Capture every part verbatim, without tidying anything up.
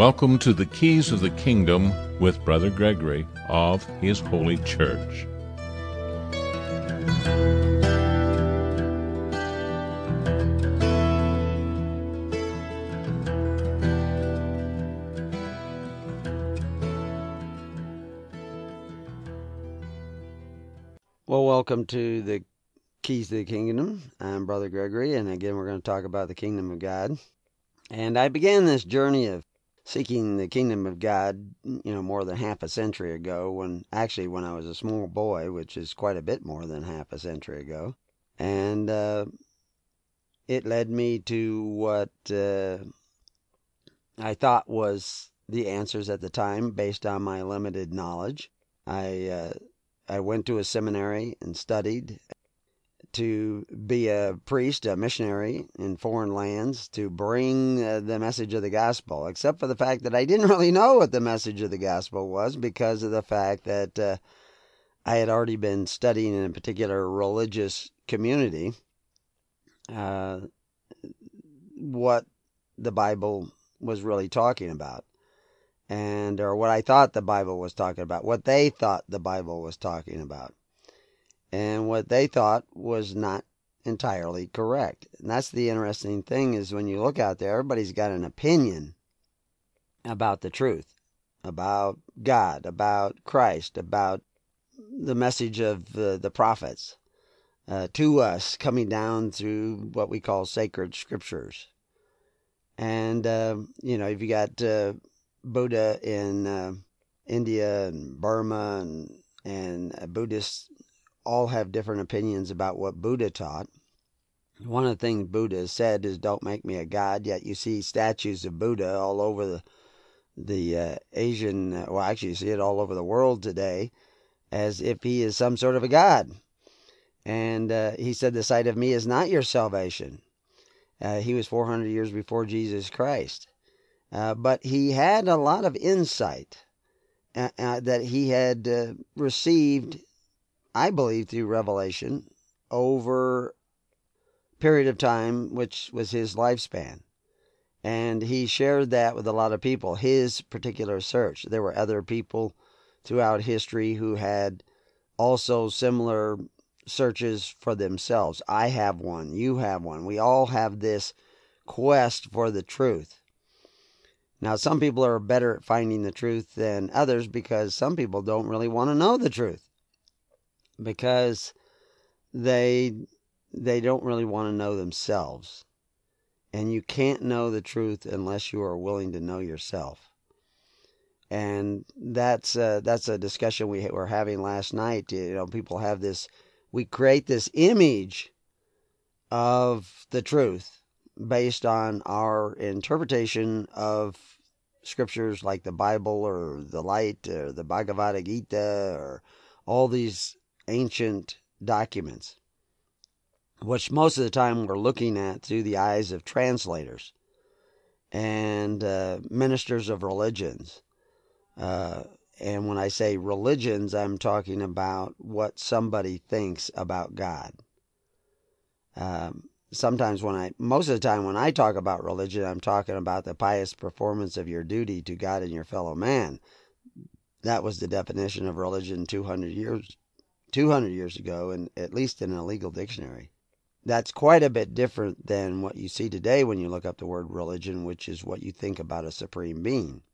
Welcome to the Keys of the Kingdom with Brother Gregory of His Holy Church. Well, welcome to the Keys to the Kingdom. I'm Brother Gregory, and again, we're going to talk about the Kingdom of God. And I began this journey of seeking the Kingdom of God, you know, more than half a century ago, when actually when I was a small boy, which is quite a bit more than half a century ago. And uh, it led me to what uh, I thought was the answers at the time, based on my limited knowledge. I uh, I went to a seminary and studied to be a priest, a missionary in foreign lands, to bring uh, the message of the gospel, except for the fact that I didn't really know what the message of the gospel was because of the fact that uh, I had already been studying in a particular religious community uh, what the Bible was really talking about, and or what I thought the Bible was talking about, what they thought the Bible was talking about. And what they thought was not entirely correct. And that's the interesting thing, is when you look out there, everybody's got an opinion about the truth, about God, about Christ, about the message of the, the prophets uh, to us coming down through what we call sacred scriptures. And, uh, you know, if you got uh, Buddha in uh, India and Burma and, and uh, Buddhists all have different opinions about what Buddha taught. One of the things Buddha said is, "Don't make me a god." Yet you see statues of Buddha all over the the uh, Asian, uh, well, actually you see it all over the world today, as if he is some sort of a god. And uh, he said, "The sight of me is not your salvation." Uh, he was four hundred years before Jesus Christ, uh, but he had a lot of insight uh, uh, that he had uh, received, I believe, through revelation over a period of time, which was his lifespan. And he shared that with a lot of people, his particular search. There were other people throughout history who had also similar searches for themselves. I have one. You have one. We all have this quest for the truth. Now, some people are better at finding the truth than others because some people don't really want to know the truth, because they they don't really want to know themselves. And you can't know the truth unless you are willing to know yourself. And that's uh, that's a discussion we were having last night. You know, people have this, we create this image of the truth based on our interpretation of scriptures like the Bible or the Light or the Bhagavad Gita or all these ancient documents, which most of the time we're looking at through the eyes of translators and uh, ministers of religions. Uh, and when I say religions, I'm talking about what somebody thinks about God. Um, sometimes when I, most of the time when I talk about religion, I'm talking about the pious performance of your duty to God and your fellow man. That was the definition of religion two hundred years, two hundred years ago, and at least in a legal dictionary. That's quite a bit different than what you see today when you look up the word religion, which is what you think about a supreme being.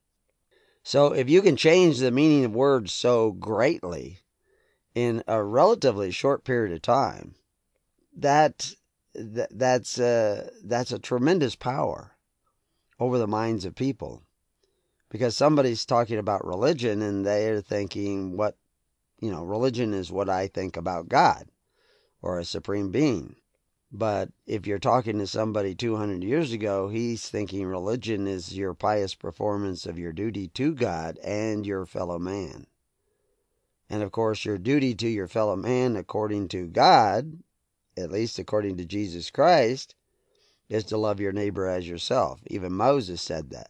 So if you can change the meaning of words so greatly in a relatively short period of time, that, that that's uh, that's a tremendous power over the minds of people. Because somebody's talking about religion and they're thinking, what, you know, religion is what I think about God or a supreme being. But if you're talking to somebody two hundred years ago, he's thinking religion is your pious performance of your duty to God and your fellow man. And of course, your duty to your fellow man, according to God, at least according to Jesus Christ, is to love your neighbor as yourself. Even Moses said that.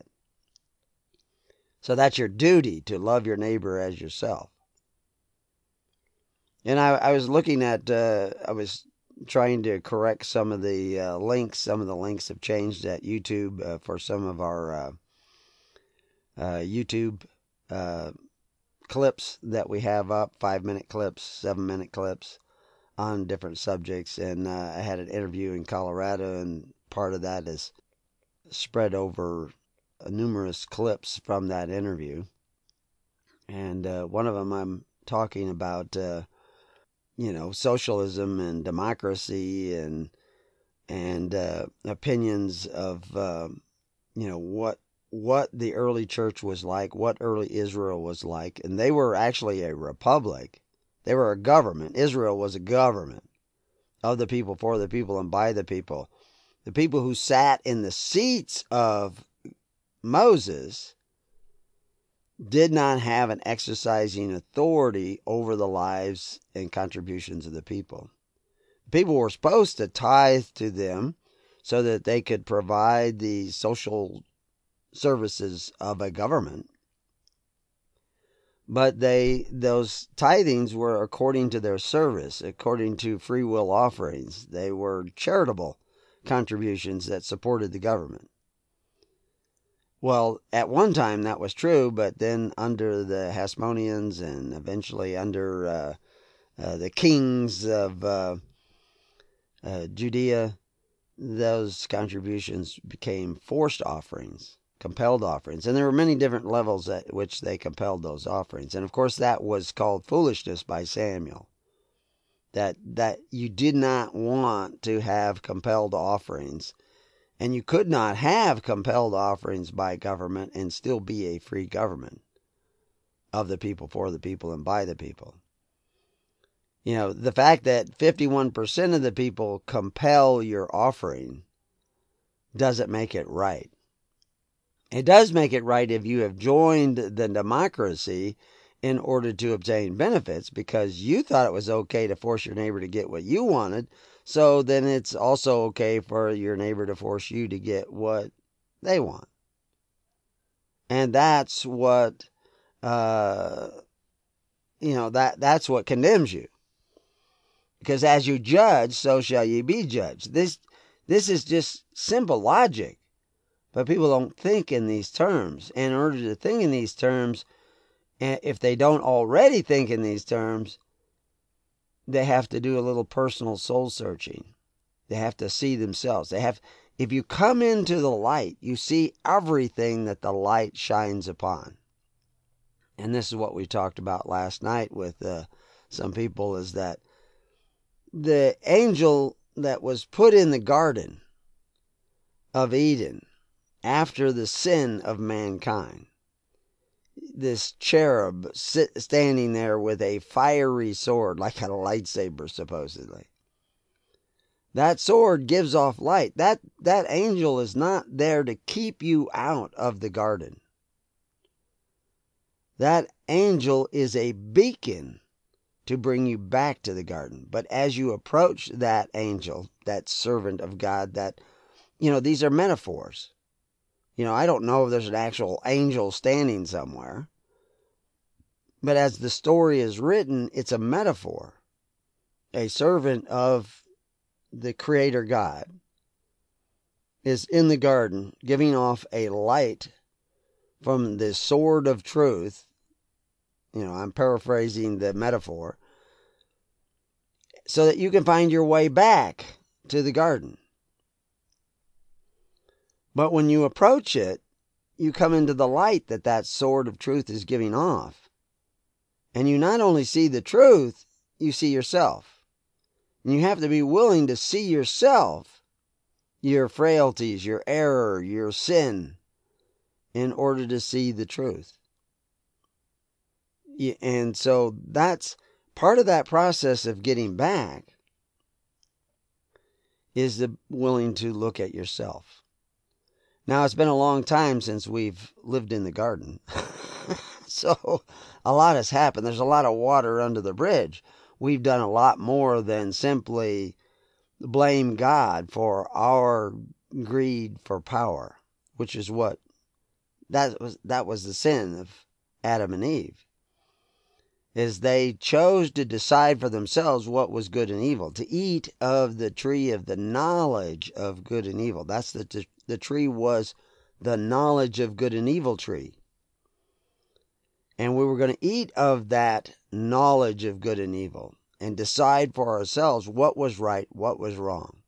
So that's your duty, to love your neighbor as yourself. And I, I was looking at, uh, I was trying to correct some of the uh, links. Some of the links have changed at YouTube uh, for some of our uh, uh, YouTube uh, clips that we have up, five-minute clips, seven-minute clips on different subjects. And uh, I had an interview in Colorado, and part of that is spread over numerous clips from that interview. And uh, one of them I'm talking about, uh, you know, socialism and democracy and and uh, opinions of, uh, you know, what what the early church was like, what early Israel was like. And they were actually a republic. They were a government. Israel was a government of the people, for the people, and by the people. The people who sat in the seats of Moses did not have an exercising authority over the lives and contributions of the people. People were supposed to tithe to them so that they could provide the social services of a government. But they those tithings were according to their service, according to free will offerings. They were charitable contributions that supported the government. Well, at one time that was true, but then under the Hasmoneans and eventually under uh, uh, the kings of uh, uh, Judea, those contributions became forced offerings, compelled offerings. And there were many different levels at which they compelled those offerings. And of course that was called foolishness by Samuel. That, that you did not want to have compelled offerings. And you could not have compelled offerings by government and still be a free government of the people, for the people, and by the people. You know, the fact that fifty-one percent of the people compel your offering doesn't make it right. It does make it right if you have joined the democracy in order to obtain benefits because you thought it was okay to force your neighbor to get what you wanted. So then it's also okay for your neighbor to force you to get what they want. And that's what, uh, you know, that, that's what condemns you. Because as you judge, so shall ye be judged. This, this is just simple logic. But people don't think in these terms. And in order to think in these terms, if they don't already think in these terms, they have to do a little personal soul searching. They have to see themselves. They have, if you come into the light, you see everything that the light shines upon. And this is what we talked about last night with uh, some people, is that the angel that was put in the Garden of Eden after the sin of mankind, this cherub sit, standing there with a fiery sword, like a lightsaber supposedly. That sword gives off light. That, that angel is not there to keep you out of the garden. That angel is a beacon to bring you back to the garden. But as you approach that angel, that servant of God, that, you know, these are metaphors. You know, I don't know if there's an actual angel standing somewhere. But as the story is written, it's a metaphor. A servant of the Creator God is in the garden giving off a light from the sword of truth. You know, I'm paraphrasing the metaphor. So that you can find your way back to the garden. But when you approach it, you come into the light that that sword of truth is giving off. And you not only see the truth, you see yourself. And you have to be willing to see yourself, your frailties, your error, your sin, in order to see the truth. And so that's part of that process of getting back, is the willing to look at yourself. Now, it's been a long time since we've lived in the garden. So a lot has happened. There's a lot of water under the bridge. We've done a lot more than simply blame God for our greed for power, which is what that was, that was the sin of Adam and Eve. Is they chose to decide for themselves what was good and evil, to eat of the tree of the knowledge of good and evil. That's the, the tree was the knowledge of good and evil tree. And we were going to eat of that knowledge of good and evil and decide for ourselves what was right, what was wrong.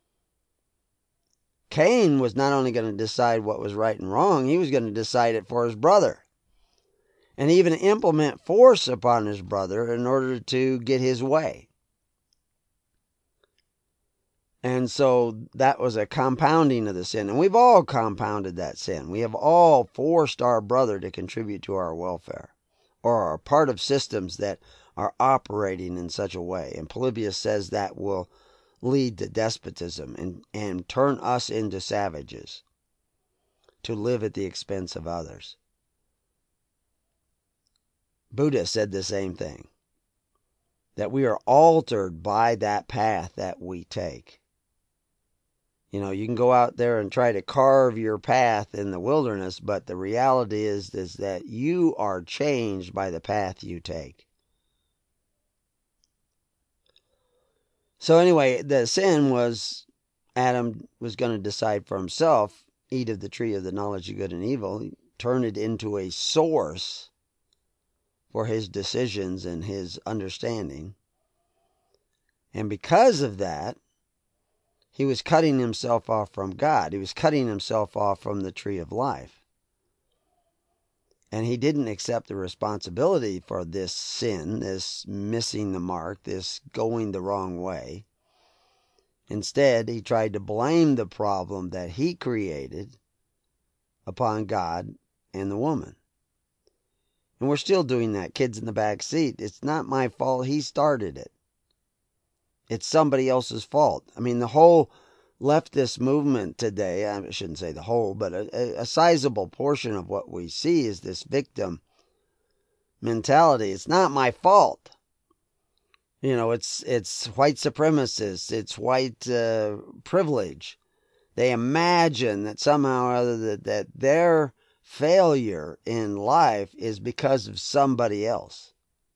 Cain was not only going to decide what was right and wrong, he was going to decide it for his brother. And even implement force upon his brother in order to get his way. And so that was a compounding of the sin. And we've all compounded that sin. We have all forced our brother to contribute to our welfare, or are part of systems that are operating in such a way. And Polybius says that will lead to despotism and, and turn us into savages to live at the expense of others. Buddha said the same thing, that we are altered by that path that we take. You know, you can go out there and try to carve your path in the wilderness, but the reality is, is that you are changed by the path you take. So anyway, the sin was Adam was going to decide for himself, eat of the tree of the knowledge of good and evil, turn it into a source for his decisions and his understanding. And because of that, he was cutting himself off from God. He was cutting himself off from the tree of life. And he didn't accept the responsibility for this sin, this missing the mark, this going the wrong way. Instead, he tried to blame the problem that he created upon God and the woman. And we're still doing that, kids in the back seat. It's not my fault. He started it. It's somebody else's fault. I mean, the whole leftist movement today, I shouldn't say the whole, but a, a sizable portion of what we see is this victim mentality. It's not my fault. You know, it's it's white supremacists. It's white uh, privilege. They imagine that somehow or other that, that their failure in life is because of somebody else.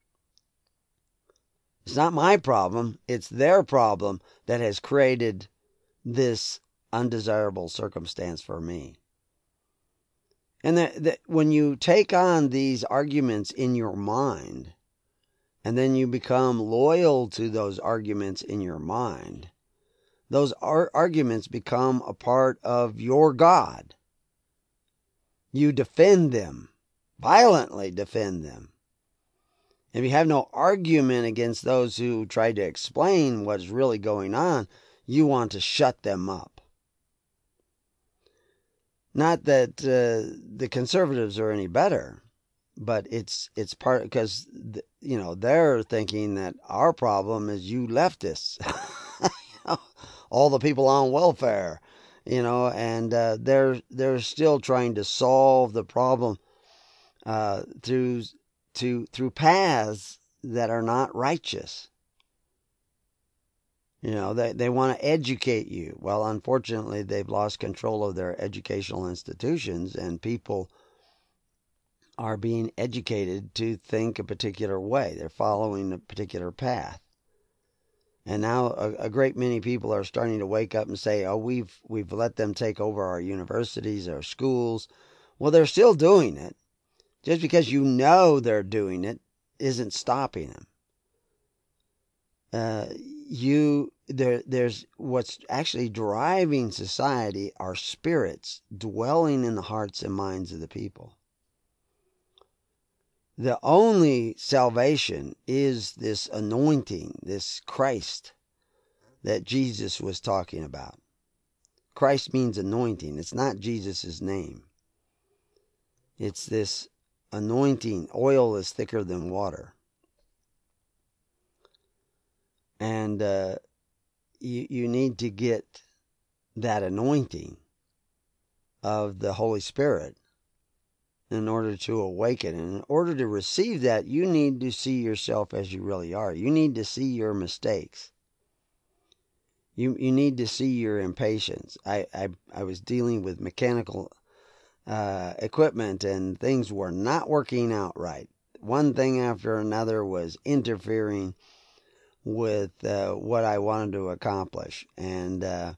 It's not my problem. It's their problem that has created this undesirable circumstance for me. And that, that when you take on these arguments in your mind, and then you become loyal to those arguments in your mind, those ar- arguments become a part of your God. You defend them, violently defend them. If you have no argument against those who try to explain what's really going on, you want to shut them up. Not that uh, the conservatives are any better, but it's it's part because you know they're thinking that our problem is you leftists, you know, all the people on welfare, you know, and uh, they're they're still trying to solve the problem uh, through to through paths that are not righteous. You know, they, they want to educate you. Well, unfortunately, they've lost control of their educational institutions, and people are being educated to think a particular way. They're following a particular path. And now a, a great many people are starting to wake up and say, oh, we've we've let them take over our universities, our schools. Well, they're still doing it. Just because you know they're doing it isn't stopping them. Uh, you there there's what's actually driving society are spirits dwelling in the hearts and minds of the people. The only salvation is this anointing, this Christ that Jesus was talking about. Christ means anointing. It's not Jesus' name. It's this anointing. Oil is thicker than water. And uh, you, you need to get that anointing of the Holy Spirit in order to awaken. And in order to receive that, you need to see yourself as you really are. You need to see your mistakes. You you need to see your impatience. I, I, I was dealing with mechanical uh, equipment and things were not working out right. One thing after another was interfering with uh, what I wanted to accomplish. And uh,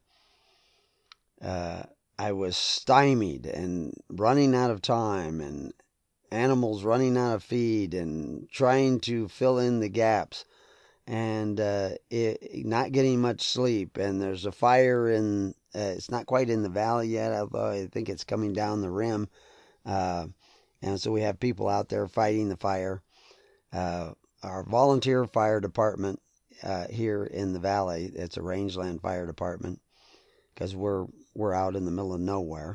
uh, I was stymied and running out of time. And animals running out of feed and trying to fill in the gaps, and uh, it, not getting much sleep. And there's a fire in, uh, it's not quite in the valley yet, although I think it's coming down the rim. Uh, and so we have people out there fighting the fire. Uh, our volunteer fire department uh, here in the valley, it's a rangeland fire department, because we're we're out in the middle of nowhere.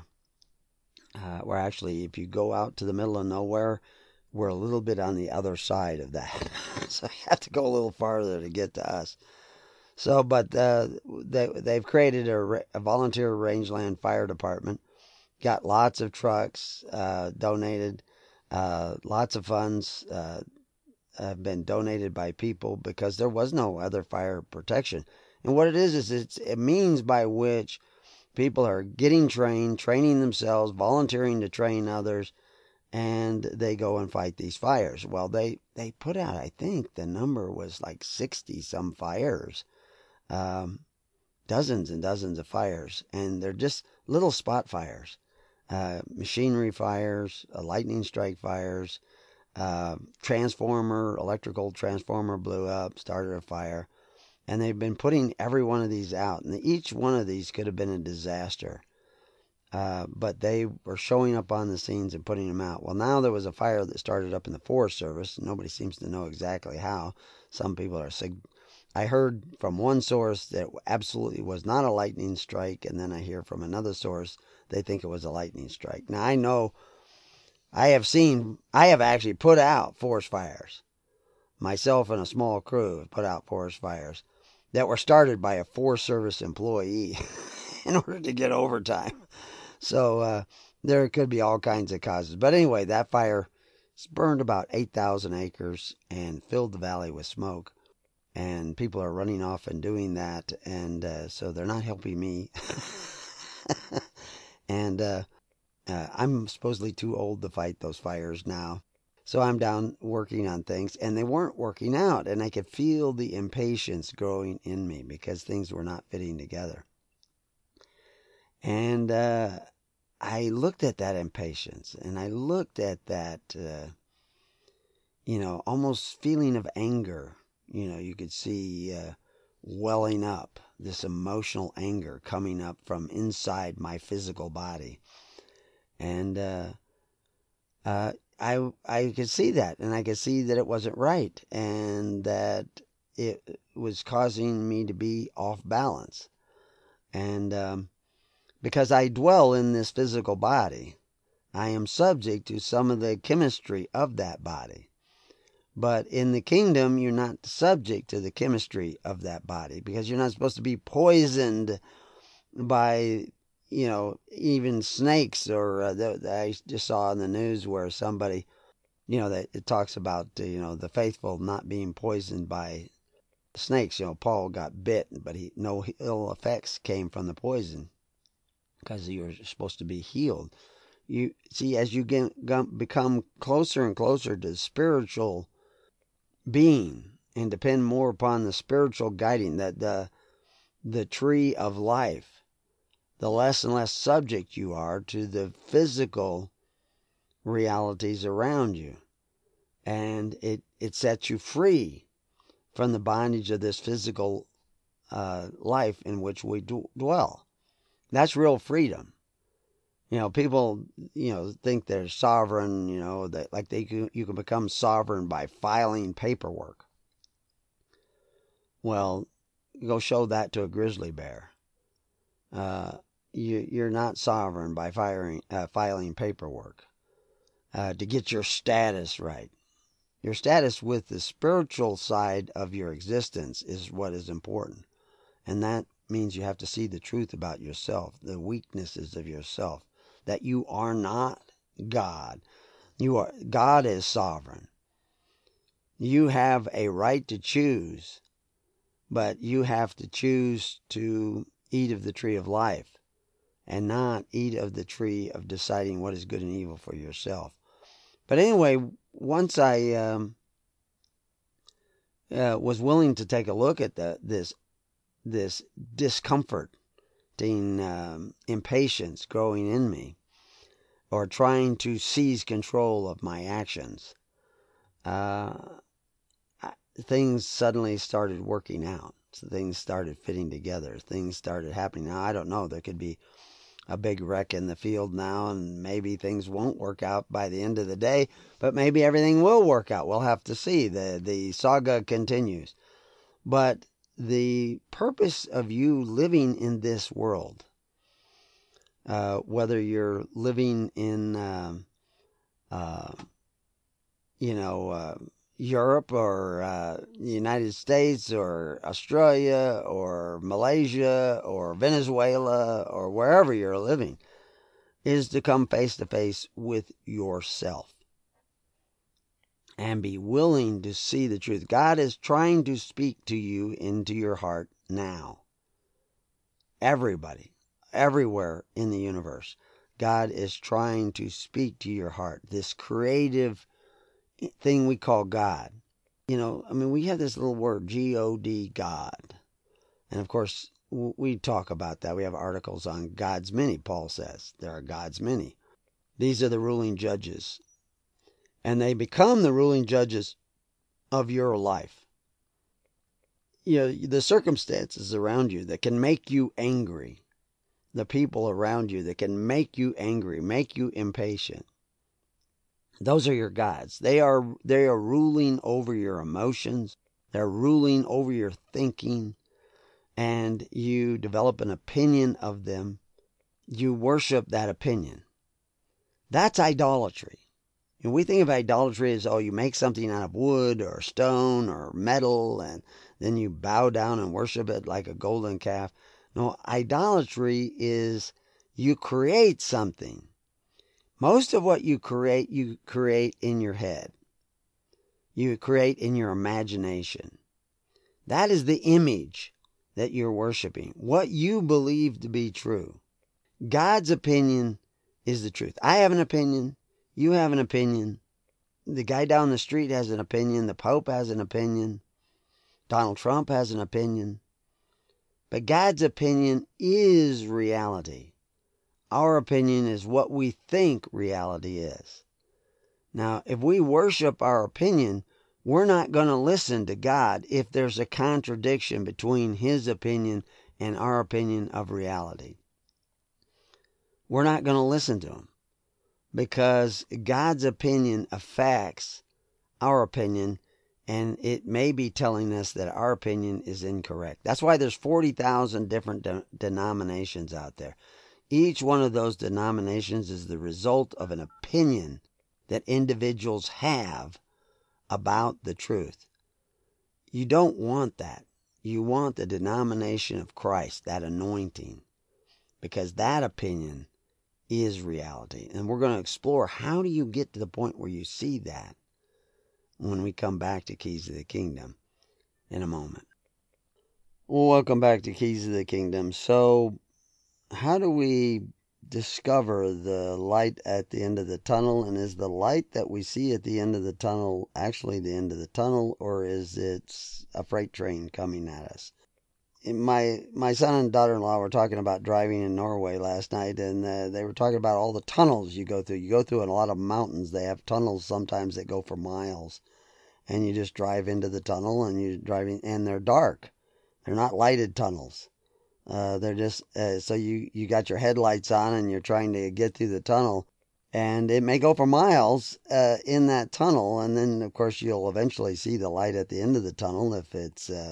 Uh, we're actually, if you go out to the middle of nowhere, we're a little bit on the other side of that. So you have to go a little farther to get to us. So, but uh, they, they've created a, a volunteer rangeland fire department, got lots of trucks uh, donated, uh, lots of funds uh, have been donated by people because there was no other fire protection. And what it is, is it's a means by which people are getting trained, training themselves, volunteering to train others, and they go and fight these fires. Well, they, they put out, I think the number was like sixty some fires, um, dozens and dozens of fires, and they're just little spot fires, uh, machinery fires, uh, lightning strike fires, uh, transformer, electrical transformer blew up, started a fire. And they've been putting every one of these out. And each one of these could have been a disaster. Uh, but they were showing up on the scenes and putting them out. Well, now there was a fire that started up in the Forest Service. Nobody seems to know exactly how. Some people are sig- I heard from one source that it absolutely was not a lightning strike. And then I hear from another source they think it was a lightning strike. Now, I know I have seen, I have actually put out forest fires. Myself and a small crew have put out forest fires that were started by a Forest Service employee in order to get overtime. So uh, there could be all kinds of causes. But anyway, that fire burned about eight thousand acres and filled the valley with smoke. And people are running off and doing that. And uh, so they're not helping me. and uh, uh, I'm supposedly too old to fight those fires now. So I'm down working on things, and they weren't working out, and I could feel the impatience growing in me because things were not fitting together. And uh, I looked at that impatience, and I looked at that, uh, you know, almost feeling of anger. You know, you could see uh, welling up, this emotional anger coming up from inside my physical body. And uh, uh I I could see that, and I could see that it wasn't right, and that it was causing me to be off balance. And um, because I dwell in this physical body, I am subject to some of the chemistry of that body. But in the kingdom, you're not subject to the chemistry of that body, because you're not supposed to be poisoned by, you know, even snakes. Or uh, the, the, I just saw in the news where somebody, you know, that it talks about, uh, you know, the faithful not being poisoned by snakes. You know, Paul got bit, but he no ill effects came from the poison because you were supposed to be healed. You see, as you get, become closer and closer to spiritual being and depend more upon the spiritual guiding, that the the tree of life, the less and less subject you are to the physical realities around you. And it, it sets you free from the bondage of this physical uh, life in which we d- dwell. That's real freedom. You know, people, you know, think they're sovereign, you know, that like they can, you can become sovereign by filing paperwork. Well, go show that to a grizzly bear. Uh, you, you're not sovereign by firing, uh, filing paperwork uh, to get your status right. Your status with the spiritual side of your existence is what is important. And that means you have to see the truth about yourself, the weaknesses of yourself, that you are not God. You are, God is sovereign. You have a right to choose, but you have to choose to eat of the tree of life and not eat of the tree of deciding what is good and evil for yourself. But anyway, once I um, uh, was willing to take a look at the, this this discomforting um, impatience growing in me, or trying to seize control of my actions, uh, things suddenly started working out. So things started fitting together. Things started happening. Now, I don't know. There could be a big wreck in the field now, and maybe things won't work out by the end of the day, but maybe everything will work out. We'll have to see. The, the saga continues. But the purpose of you living in this world, uh, whether you're living in, uh, uh, you know, uh, Europe or uh, the United States or Australia or Malaysia or Venezuela or wherever you're living, is to come face to face with yourself and be willing to see the truth. God is trying to speak to you into your heart now. Everybody, everywhere in the universe, God is trying to speak to your heart. This creative thing we call God. You know, I mean, we have this little word, G O D, God. And of course, we talk about that. We have articles on God's many, Paul says. There are God's many. These are the ruling judges. And they become the ruling judges of your life. You know, the circumstances around you that can make you angry, the people around you that can make you angry, make you impatient, those are your gods. They are, they are ruling over your emotions. They're ruling over your thinking. And you develop an opinion of them. You worship that opinion. That's idolatry. And we think of idolatry as, oh, you make something out of wood or stone or metal, and then you bow down and worship it like a golden calf. No, idolatry is you create something. Most of what you create, you create in your head. You create in your imagination. That is the image that you're worshiping. What you believe to be true. God's opinion is the truth. I have an opinion. You have an opinion. The guy down the street has an opinion. The Pope has an opinion. Donald Trump has an opinion. But God's opinion is reality. Our opinion is what we think reality is. Now, if we worship our opinion, we're not going to listen to God if there's a contradiction between His opinion and our opinion of reality. We're not going to listen to Him because God's opinion affects our opinion, and it may be telling us that our opinion is incorrect. That's why there's forty thousand different de- denominations out there. Each one of those denominations is the result of an opinion that individuals have about the truth. You don't want that. You want the denomination of Christ, that anointing, because that opinion is reality. And we're going to explore how do you get to the point where you see that when we come back to Keys to the Kingdom in a moment. Well, welcome back to Keys to the Kingdom. So, how do we discover the light at the end of the tunnel? And is the light that we see at the end of the tunnel actually the end of the tunnel, or is it a freight train coming at us? My my son and daughter-in-law were talking about driving in Norway last night, and uh, they were talking about all the tunnels you go through. You go through in a lot of mountains. They have tunnels sometimes that go for miles, and you just drive into the tunnel, and you're driving, and they're dark. They're not lighted tunnels. Uh, they're just, uh, so you, you got your headlights on and you're trying to get through the tunnel, and it may go for miles uh, in that tunnel, and then of course you'll eventually see the light at the end of the tunnel if it's uh,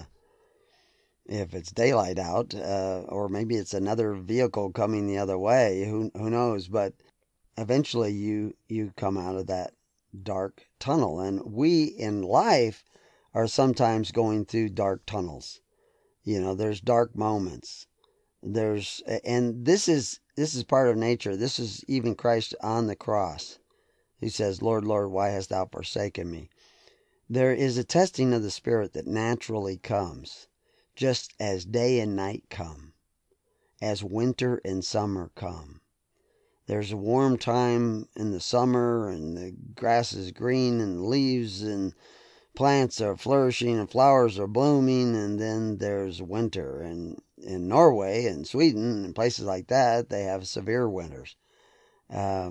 if it's daylight out, uh, or maybe it's another vehicle coming the other way. Who who knows? But eventually you you come out of that dark tunnel, and we in life are sometimes going through dark tunnels. You know, there's dark moments. There's, and this is, this is part of nature. This is even Christ on the cross. He says, Lord, Lord, why hast thou forsaken me? There is a testing of the Spirit that naturally comes, just as day and night come, as winter and summer come. There's a warm time in the summer, and the grass is green, and leaves and plants are flourishing and flowers are blooming, and then there's winter. And in Norway and Sweden and places like that, they have severe winters. Um,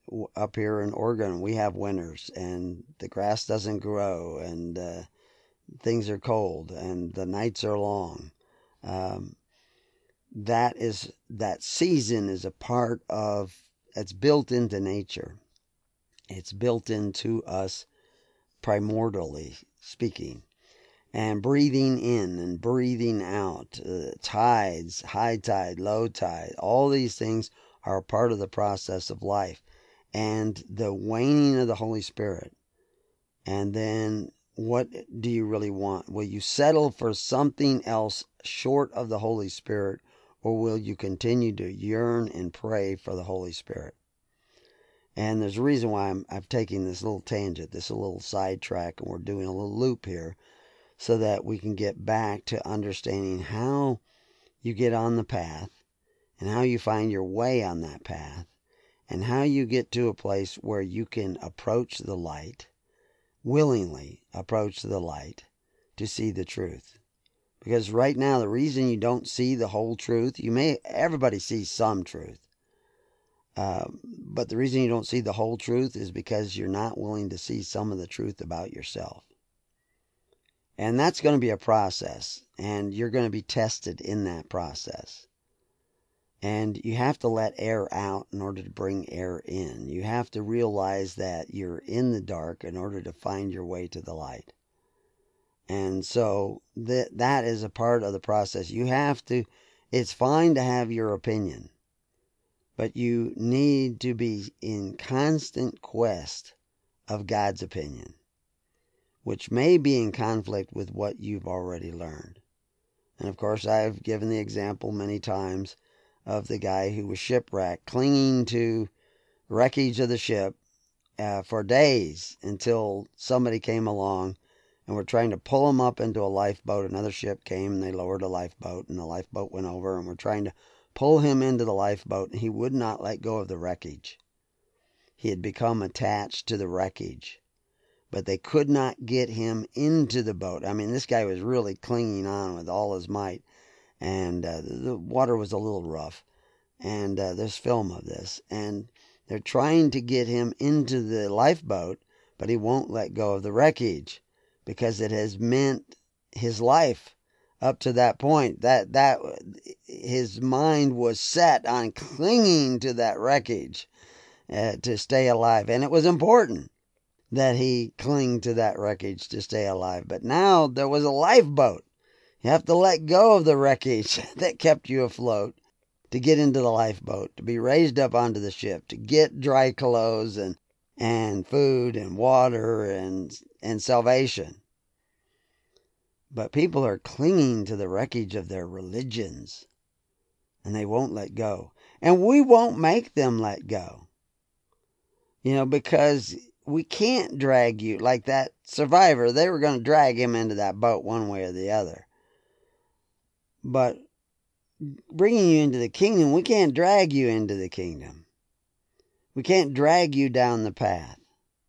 up here in Oregon, we have winters, and the grass doesn't grow, and uh, things are cold, and the nights are long. Um, that is that season is a part of it's built into nature. It's built into us primordially speaking. And breathing in and breathing out, uh, tides, high tide, low tide, all these things are a part of the process of life. And the waning of the Holy Spirit. And then what do you really want? Will you settle for something else short of the Holy Spirit, or will you continue to yearn and pray for the Holy Spirit? And there's a reason why I'm, I'm taking this little tangent, this little sidetrack, and we're doing a little loop here, so that we can get back to understanding how you get on the path and how you find your way on that path and how you get to a place where you can approach the light, willingly approach the light to see the truth. Because right now, the reason you don't see the whole truth, you may, everybody sees some truth. Uh, but the reason you don't see the whole truth is because you're not willing to see some of the truth about yourself. And that's going to be a process, and you're going to be tested in that process. And you have to let air out in order to bring air in. You have to realize that you're in the dark in order to find your way to the light. And so that that is a part of the process. You have to, it's fine to have your opinion, but you need to be in constant quest of God's opinion, which may be in conflict with what you've already learned. And of course, I've given the example many times of the guy who was shipwrecked, clinging to wreckage of the ship uh, for days until somebody came along and were trying to pull him up into a lifeboat. Another ship came and they lowered a lifeboat, and the lifeboat went over, and were trying to pull him into the lifeboat, and he would not let go of the wreckage. He had become attached to the wreckage, but they could not get him into the boat. I mean, this guy was really clinging on with all his might, and uh, the water was a little rough, and uh, there's film of this, and they're trying to get him into the lifeboat, but he won't let go of the wreckage because it has meant his life up to that point. That that his mind was set on clinging to that wreckage uh, to stay alive, and it was important that he cling to that wreckage to stay alive. But now there was a lifeboat. You have to let go of the wreckage that kept you afloat to get into the lifeboat, to be raised up onto the ship, to get dry clothes and and food and water and and salvation. But people are clinging to the wreckage of their religions, and they won't let go. And we won't make them let go. You know, because we can't drag you like that survivor. They were going to drag him into that boat one way or the other. But bringing you into the kingdom, we can't drag you into the kingdom. We can't drag you down the path.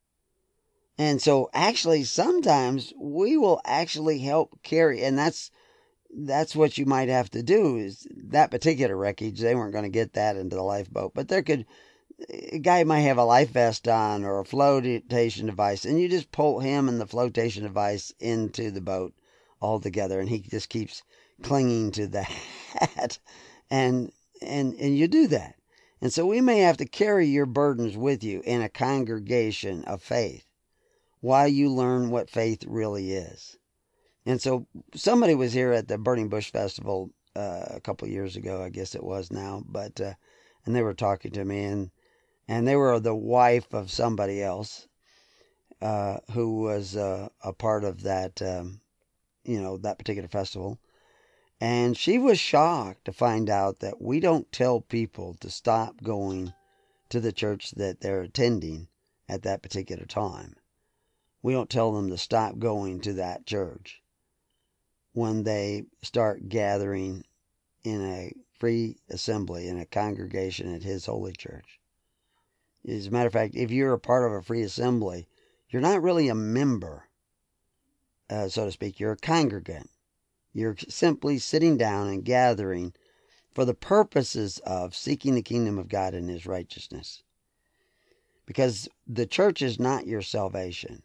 And so actually sometimes we will actually help carry, and that's that's what you might have to do. Is that particular wreckage, they weren't going to get that into the lifeboat, but there could a guy might have a life vest on or a flotation device, and you just pull him and the flotation device into the boat all together, and he just keeps clinging to that, and and and you do that. And so we may have to carry your burdens with you in a congregation of faith while you learn what faith really is. And so somebody was here at the Burning Bush Festival uh, a couple of years ago, I guess it was now, but uh, and they were talking to me, and and they were the wife of somebody else uh, who was uh, a part of that, um, you know, that particular festival. And she was shocked to find out that we don't tell people to stop going to the church that they're attending at that particular time. We don't tell them to stop going to that church when they start gathering in a free assembly, in a congregation at His holy church. As a matter of fact, if you're a part of a free assembly, you're not really a member, uh, so to speak. You're a congregant. You're simply sitting down and gathering for the purposes of seeking the kingdom of God and His righteousness. Because the church is not your salvation.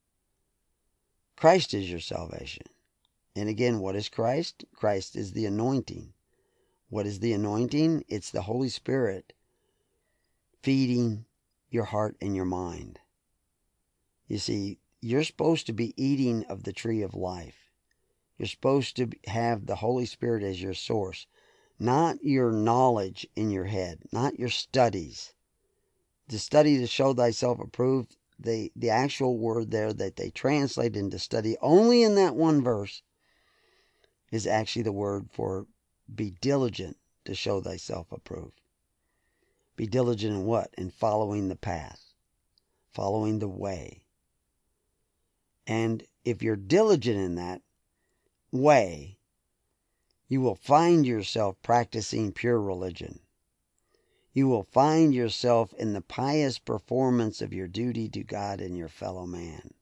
Christ is your salvation. And again, what is Christ? Christ is the anointing. What is the anointing? It's the Holy Spirit feeding your heart and your mind. You see, you're supposed to be eating of the tree of life. You're supposed to have the Holy Spirit as your source, not your knowledge in your head, not your studies. To study to show thyself approved, the, the actual word there that they translate into study only in that one verse is actually the word for be diligent to show thyself approved. Be diligent in what? In following the path, following the way. And if you're diligent in that way, you will find yourself practicing pure religion. You will find yourself in the pious performance of your duty to God and your fellow man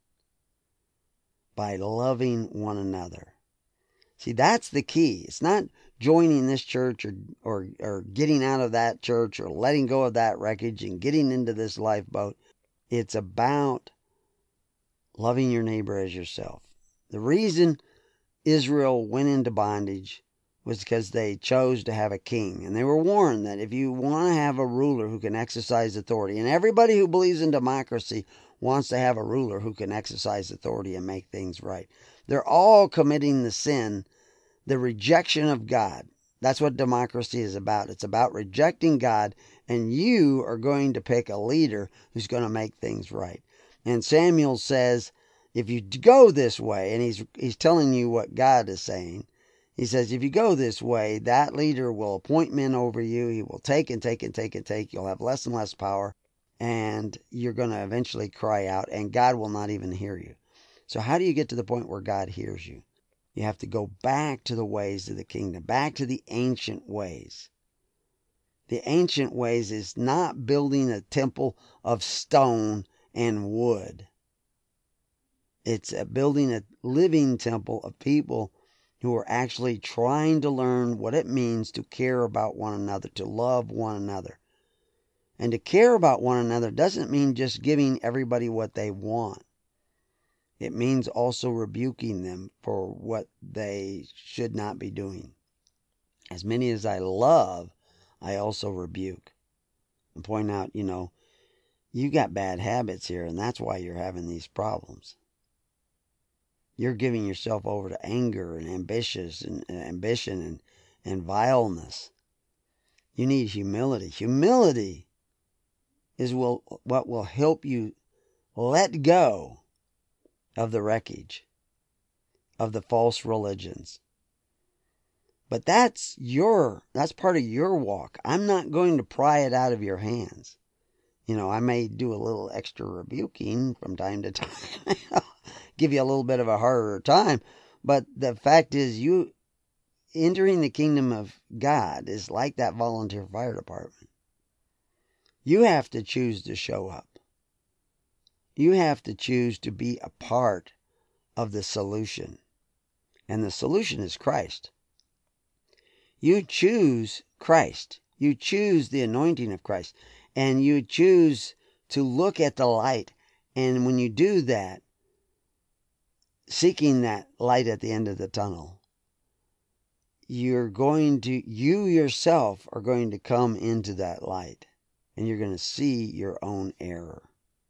by loving one another. See, that's the key. It's not joining this church or, or, or getting out of that church or letting go of that wreckage and getting into this lifeboat. It's about loving your neighbor as yourself. The reason Israel went into bondage was because they chose to have a king. And they were warned that if you want to have a ruler who can exercise authority, and everybody who believes in democracy wants to have a ruler who can exercise authority and make things right. They're all committing the sin, the rejection of God. That's what democracy is about. It's about rejecting God, and you are going to pick a leader who's going to make things right. And Samuel says, if you go this way, and he's he's telling you what God is saying, he says, if you go this way, that leader will appoint men over you. He will take and take and take and take. You'll have less and less power, and you're going to eventually cry out, and God will not even hear you. So how do you get to the point where God hears you? You have to go back to the ways of the kingdom, back to the ancient ways. The ancient ways is not building a temple of stone and wood. It's a building a living temple of people who are actually trying to learn what it means to care about one another, to love one another. And to care about one another doesn't mean just giving everybody what they want. It means also rebuking them for what they should not be doing. As many as I love, I also rebuke. And point out, you know, you got bad habits here, and that's why you're having these problems. You're giving yourself over to anger and ambitious and, and ambition and, and vileness. You need humility. Humility is will, what will help you let go of the wreckage of the false religions. But that's your, that's part of your walk. I'm not going to pry it out of your hands. You know, I may do a little extra rebuking from time to time. Give you a little bit of a harder time. But the fact is, you entering the kingdom of God is like that volunteer fire department. You have to choose to show up. You have to choose to be a part of the solution. And the solution is Christ. You choose Christ. You choose the anointing of Christ. And you choose to look at the light. And when you do that, seeking that light at the end of the tunnel, you're going to, you yourself are going to come into that light. And you're going to see your own error.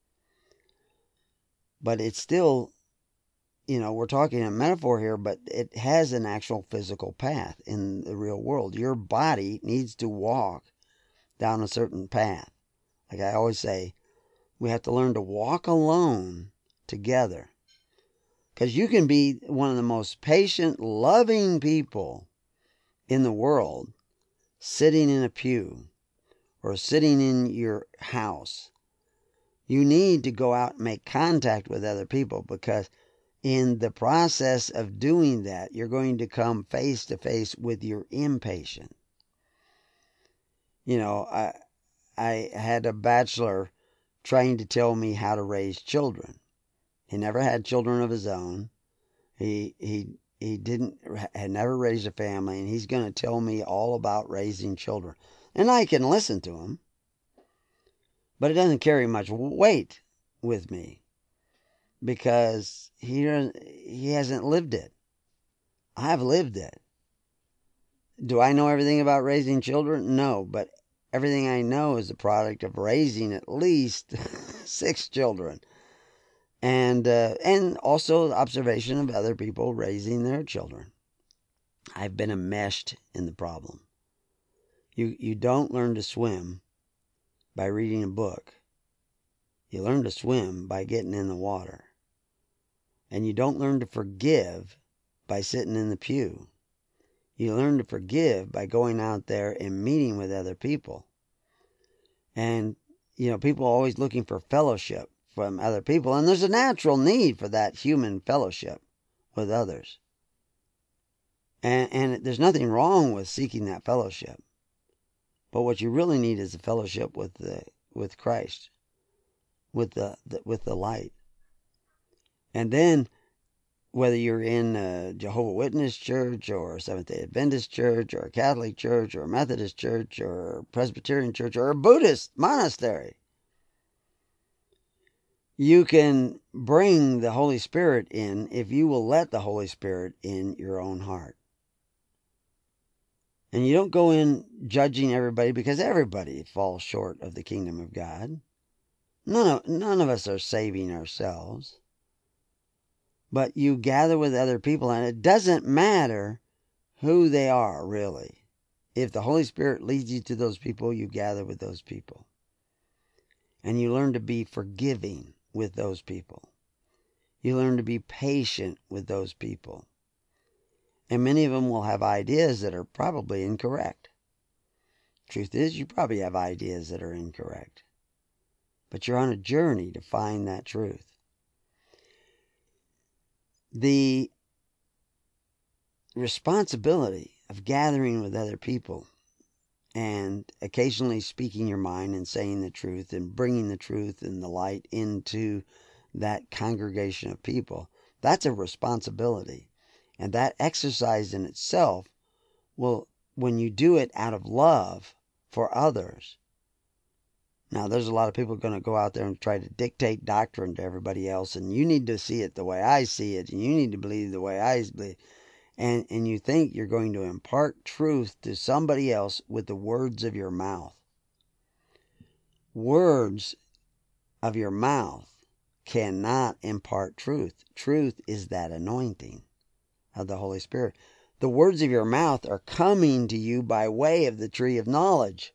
But it's still, you know, we're talking a metaphor here, but it has an actual physical path in the real world. Your body needs to walk down a certain path. Like I always say, we have to learn to walk alone together. Because you can be one of the most patient, loving people in the world sitting in a pew or sitting in your house. You need to go out and make contact with other people, because in the process of doing that, you're going to come face to face with your impatience. You know, I, I had a bachelor trying to tell me how to raise children. He never had children of his own. He he he didn't had never raised a family, and he's going to tell me all about raising children. And I can listen to him. But it doesn't carry much weight with me because he doesn't, he hasn't lived it. I've lived it. Do I know everything about raising children? No, but everything I know is a product of raising at least six children. And uh, and also observation of other people raising their children. I've been enmeshed in the problem. You you don't learn to swim by reading a book. You learn to swim by getting in the water. And you don't learn to forgive by sitting in the pew. You learn to forgive by going out there and meeting with other people. And, you know, people are always looking for fellowship from other people. And there's a natural need for that human fellowship with others. And, and there's nothing wrong with seeking that fellowship. But what you really need is a fellowship with the with Christ, with the, the with the light. And then, whether you're in a Jehovah's Witness church or a Seventh-day Adventist church or a Catholic church or a Methodist church or a Presbyterian church or a Buddhist monastery, you can bring the Holy Spirit in if you will let the Holy Spirit in your own heart. And you don't go in judging everybody because everybody falls short of the kingdom of God. None of, none of us are saving ourselves. But you gather with other people, and it doesn't matter who they are, really. If the Holy Spirit leads you to those people, you gather with those people. And you learn to be forgiving with those people. You learn to be patient with those people. And many of them will have ideas that are probably incorrect. Truth is, you probably have ideas that are incorrect. But you're on a journey to find that truth. The responsibility of gathering with other people and occasionally speaking your mind and saying the truth and bringing the truth and the light into that congregation of people, that's a responsibility. And that exercise in itself will, when you do it out of love for others. Now, there's a lot of people going to go out there and try to dictate doctrine to everybody else, and you need to see it the way I see it, and you need to believe the way I believe. And, and you think you're going to impart truth to somebody else with the words of your mouth. Words of your mouth cannot impart truth. Truth is that anointing of the Holy Spirit. The words of your mouth are coming to you by way of the tree of knowledge.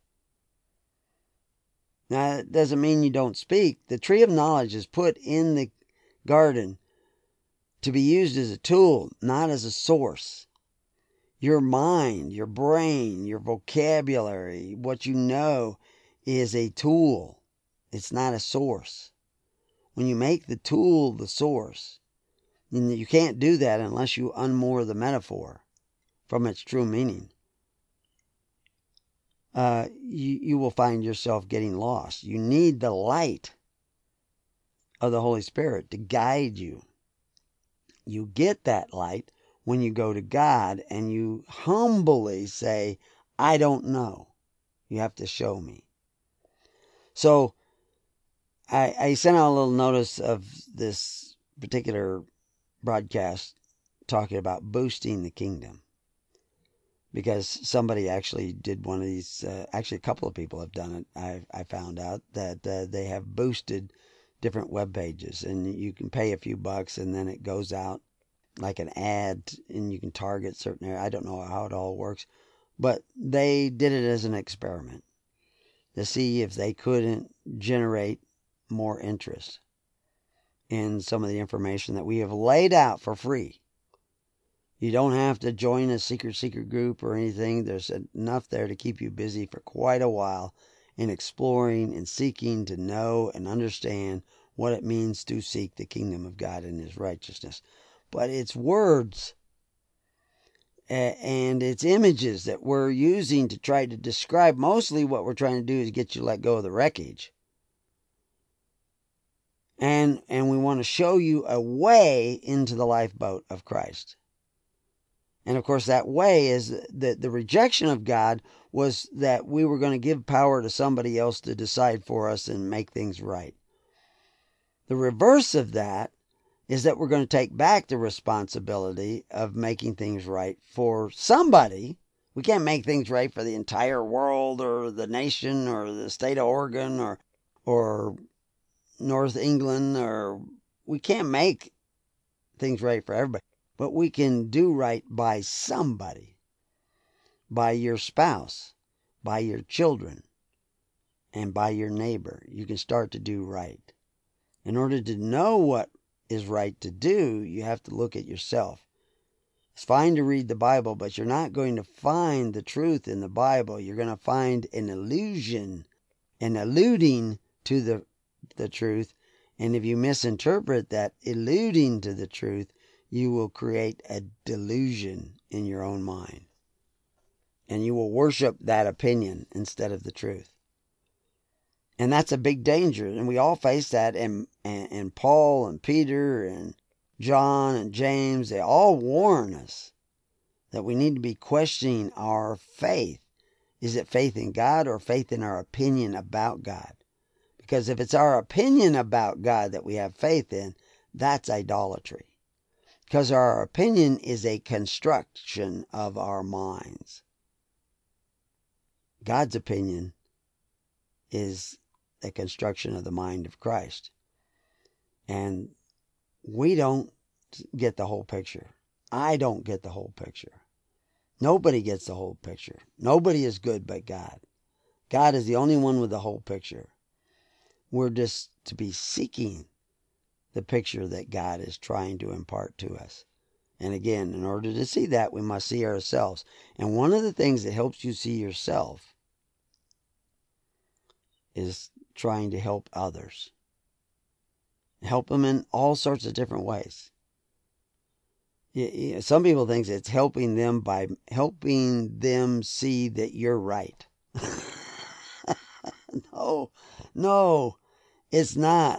Now, it doesn't mean you don't speak. The tree of knowledge is put in the garden to be used as a tool, not as a source. Your mind, your brain, your vocabulary, what you know is a tool. It's not a source. When you make the tool the source, then you can't do that unless you unmoor the metaphor from its true meaning. Uh, you, you will find yourself getting lost. You need the light of the Holy Spirit to guide you. You get that light when you go to God and you humbly say, I don't know. You have to show me. So I, I sent out a little notice of this particular broadcast talking about boosting the kingdom. Because somebody actually did one of these, uh, actually a couple of people have done it. I I found out that uh, they have boosted different web pages, and you can pay a few bucks, and then it goes out like an ad, and you can target certain areas. I don't know how it all works, but they did it as an experiment to see if they couldn't generate more interest in some of the information that we have laid out for free. You don't have to join a secret, secret group or anything. There's enough there to keep you busy for quite a while in exploring and seeking to know and understand what it means to seek the kingdom of God and His righteousness. But it's words and it's images that we're using to try to describe. Mostly what we're trying to do is get you to let go of the wreckage. And, and we want to show you a way into the lifeboat of Christ. And of course, that way is that the rejection of God was that we were going to give power to somebody else to decide for us and make things right. The reverse of that is that we're going to take back the responsibility of making things right for somebody. We can't make things right for the entire world or the nation or the state of Oregon or or North England, or we can't make things right for everybody. But we can do right by somebody, by your spouse, by your children, and by your neighbor. You can start to do right. In order to know what is right to do, you have to look at yourself. It's fine to read the Bible, but you're not going to find the truth in the Bible. You're going to find an illusion, an alluding to the, the truth. And if you misinterpret that alluding to the truth, you will create a delusion in your own mind. And you will worship that opinion instead of the truth. And that's a big danger. And we all face that. And, and, and Paul and Peter and John and James, they all warn us that we need to be questioning our faith. Is it faith in God or faith in our opinion about God? Because if it's our opinion about God that we have faith in, that's idolatry. Because our opinion is a construction of our minds. God's opinion is a construction of the mind of Christ. And we don't get the whole picture. I don't get the whole picture. Nobody gets the whole picture. Nobody is good but God. God is the only one with the whole picture. We're just to be seeking the picture that God is trying to impart to us. And again, in order to see that, we must see ourselves. And one of the things that helps you see yourself is trying to help others. Help them in all sorts of different ways. Some people think it's helping them by helping them see that you're right. no, no, it's not.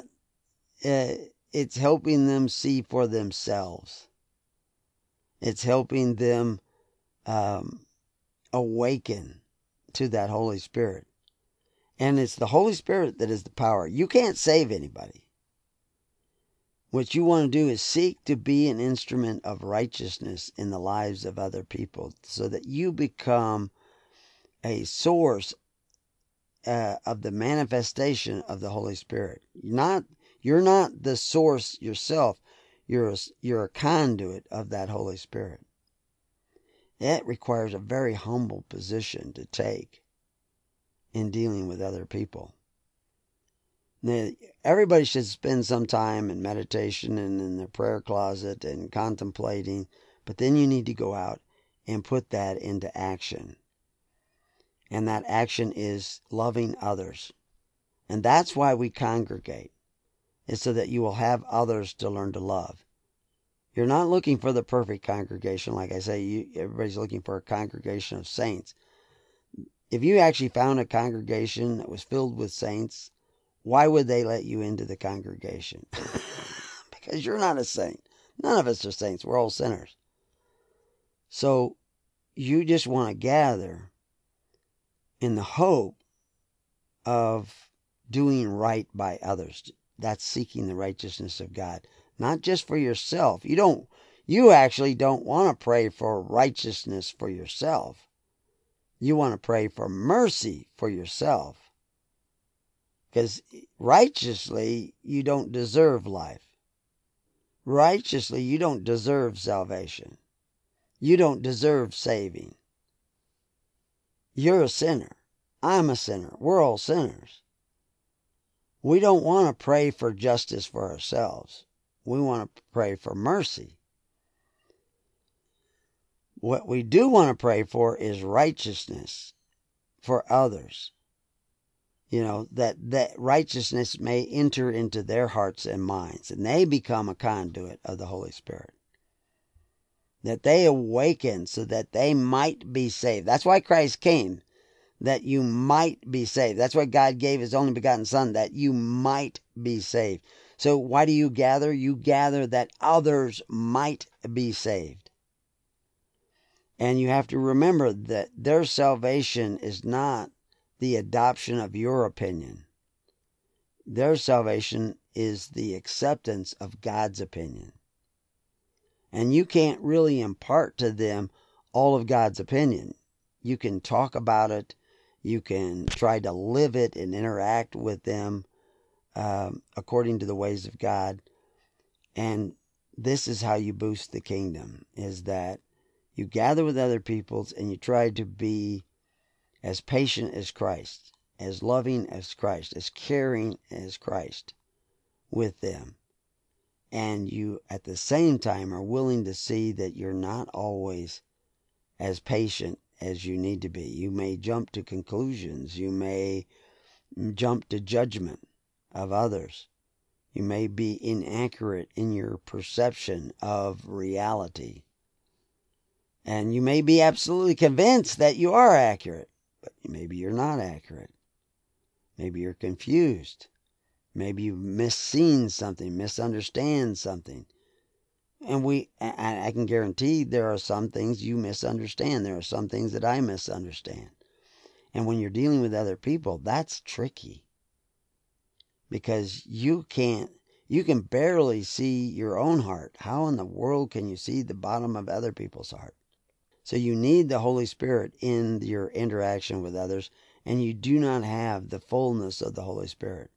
It's helping them see for themselves. It's helping them um, awaken to that Holy Spirit. And it's the Holy Spirit that is the power. You can't save anybody. What you want to do is seek to be an instrument of righteousness in the lives of other people so that you become a source uh, of the manifestation of the Holy Spirit. Not, you're not the source yourself. You're a, you're a conduit of that Holy Spirit. It requires a very humble position to take in dealing with other people. Now, everybody should spend some time in meditation and in their prayer closet and contemplating, but then you need to go out and put that into action. And that action is loving others. And that's why we congregate, is so that you will have others to learn to love. You're not looking for the perfect congregation. Like I say, you, everybody's looking for a congregation of saints. If you actually found a congregation that was filled with saints, why would they let you into the congregation? Because you're not a saint. None of us are saints. We're all sinners. So you just want to gather in the hope of doing right by others. That's seeking the righteousness of God. Not just for yourself. You don't, you actually don't want to pray for righteousness for yourself. You want to pray for mercy for yourself. Because righteously, you don't deserve life. Righteously, you don't deserve salvation. You don't deserve saving. You're a sinner. I'm a sinner. We're all sinners. We don't want to pray for justice for ourselves. We want to pray for mercy. What we do want to pray for is righteousness for others. You know, that, that righteousness may enter into their hearts and minds, and they become a conduit of the Holy Spirit. That they awaken so that they might be saved. That's why Christ came, that you might be saved. That's why God gave His only begotten Son, that you might be saved. So why do you gather? You gather that others might be saved. And you have to remember that their salvation is not the adoption of your opinion. Their salvation is the acceptance of God's opinion. And you can't really impart to them all of God's opinion. You can talk about it. You can try to live it and interact with them um, according to the ways of God. And this is how you boost the kingdom, is that you gather with other peoples and you try to be as patient as Christ, as loving as Christ, as caring as Christ with them. And you, at the same time, are willing to see that you're not always as patient as you need to be. You may jump to conclusions. You may jump to judgment of others. You may be inaccurate in your perception of reality. And you may be absolutely convinced that you are accurate, but maybe you're not accurate. Maybe you're confused. Maybe you've misseen something, misunderstand something. And we, I can guarantee there are some things you misunderstand. There are some things that I misunderstand. And when you're dealing with other people, that's tricky. Because you can't, you can barely see your own heart. How in the world can you see the bottom of other people's heart? So you need the Holy Spirit in your interaction with others, and you do not have the fullness of the Holy Spirit.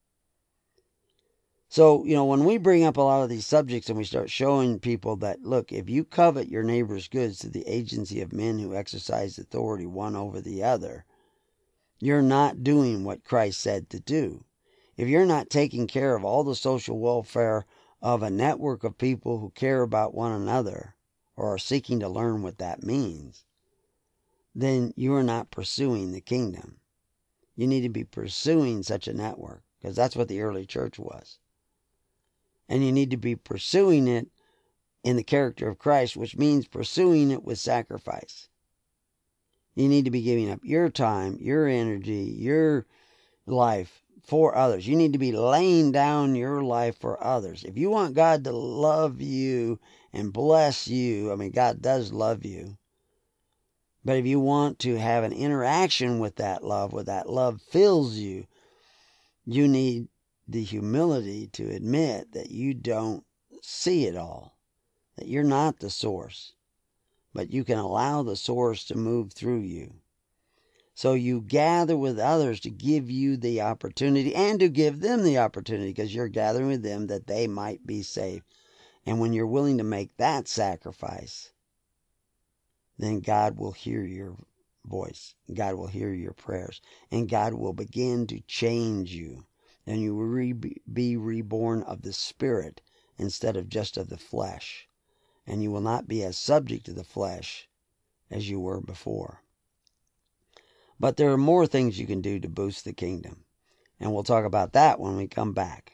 So, you know, when we bring up a lot of these subjects and we start showing people that, look, if you covet your neighbor's goods through the agency of men who exercise authority one over the other, you're not doing what Christ said to do. If you're not taking care of all the social welfare of a network of people who care about one another, or are seeking to learn what that means, then you are not pursuing the kingdom. You need to be pursuing such a network, because that's what the early church was. And you need to be pursuing it in the character of Christ, which means pursuing it with sacrifice. You need to be giving up your time, your energy, your life for others. You need to be laying down your life for others. If you want God to love you and bless you, I mean, God does love you. But if you want to have an interaction with that love, where that love fills you, you need the humility to admit that you don't see it all, that you're not the source, but you can allow the source to move through you. So you gather with others to give you the opportunity and to give them the opportunity, because you're gathering with them that they might be saved. And when you're willing to make that sacrifice, then God will hear your voice. God will hear your prayers. And God will begin to change you. And you will re- be reborn of the Spirit instead of just of the flesh. And you will not be as subject to the flesh as you were before. But there are more things you can do to boost the kingdom. And we'll talk about that when we come back.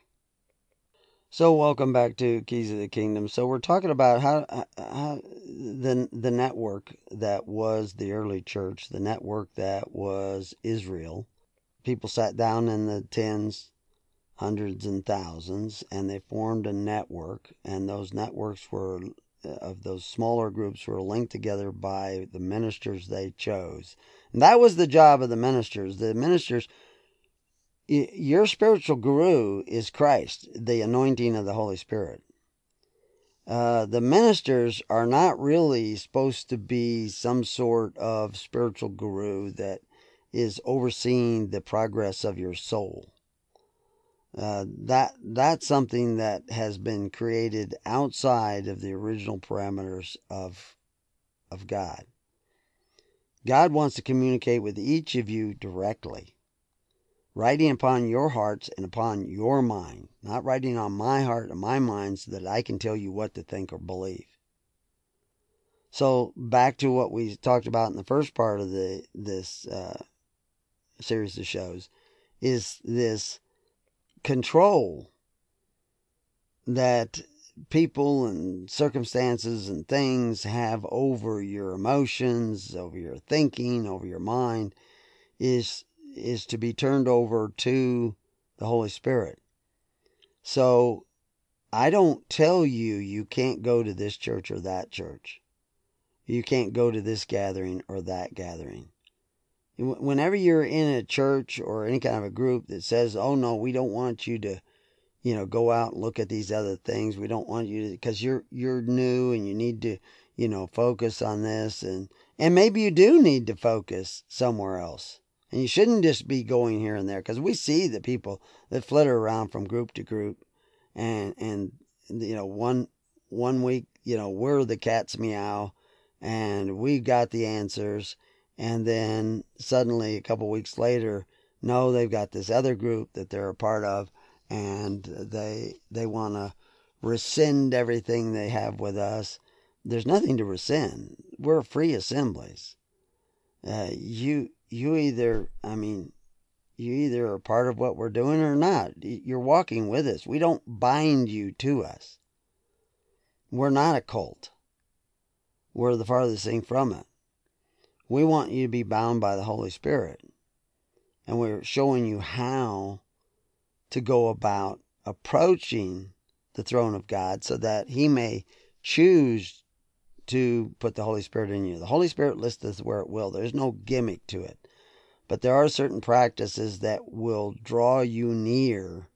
So welcome back to Keys of the Kingdom. So we're talking about how, how the, the network that was the early church, the network that was Israel. People sat down in the tens, hundreds and thousands, and they formed a network. And those networks were, of those smaller groups, were linked together by the ministers they chose. And that was the job of the ministers. The ministers, your spiritual guru is Christ, the anointing of the Holy Spirit. Uh, the ministers are not really supposed to be some sort of spiritual guru that is overseeing the progress of your soul. Uh, that that's something that has been created outside of the original parameters of of God. God wants to communicate with each of you directly, writing upon your hearts and upon your mind, not writing on my heart and my mind so that I can tell you what to think or believe. So back to what we talked about in the first part of the this uh, series of shows, is this control that people and circumstances and things have over your emotions, over your thinking, over your mind, is is to be turned over to the Holy Spirit. So I don't tell you you can't go to this church or that church. You can't go to this gathering or that gathering. Whenever you're in a church or any kind of a group that says, oh no, we don't want you to, you know, go out and look at these other things. We don't want you to, because you're you're new and you need to, you know, focus on this. And, and maybe you do need to focus somewhere else. And you shouldn't just be going here and there, because we see the people that flitter around from group to group. And, and you know, one one week, you know, we're the cat's meow and we got the answers. And then suddenly a couple weeks later, no, they've got this other group that they're a part of, and they they want to rescind everything they have with us. There's nothing to rescind. We're free assemblies. Uh, you you either, I mean, you either are part of what we're doing or not. You're walking with us. We don't bind you to us. We're not a cult. We're the farthest thing from it. We want you to be bound by the Holy Spirit. And we're showing you how to go about approaching the throne of God so that He may choose to put the Holy Spirit in you. The Holy Spirit listeth where it will. There's no gimmick to it. But there are certain practices that will draw you near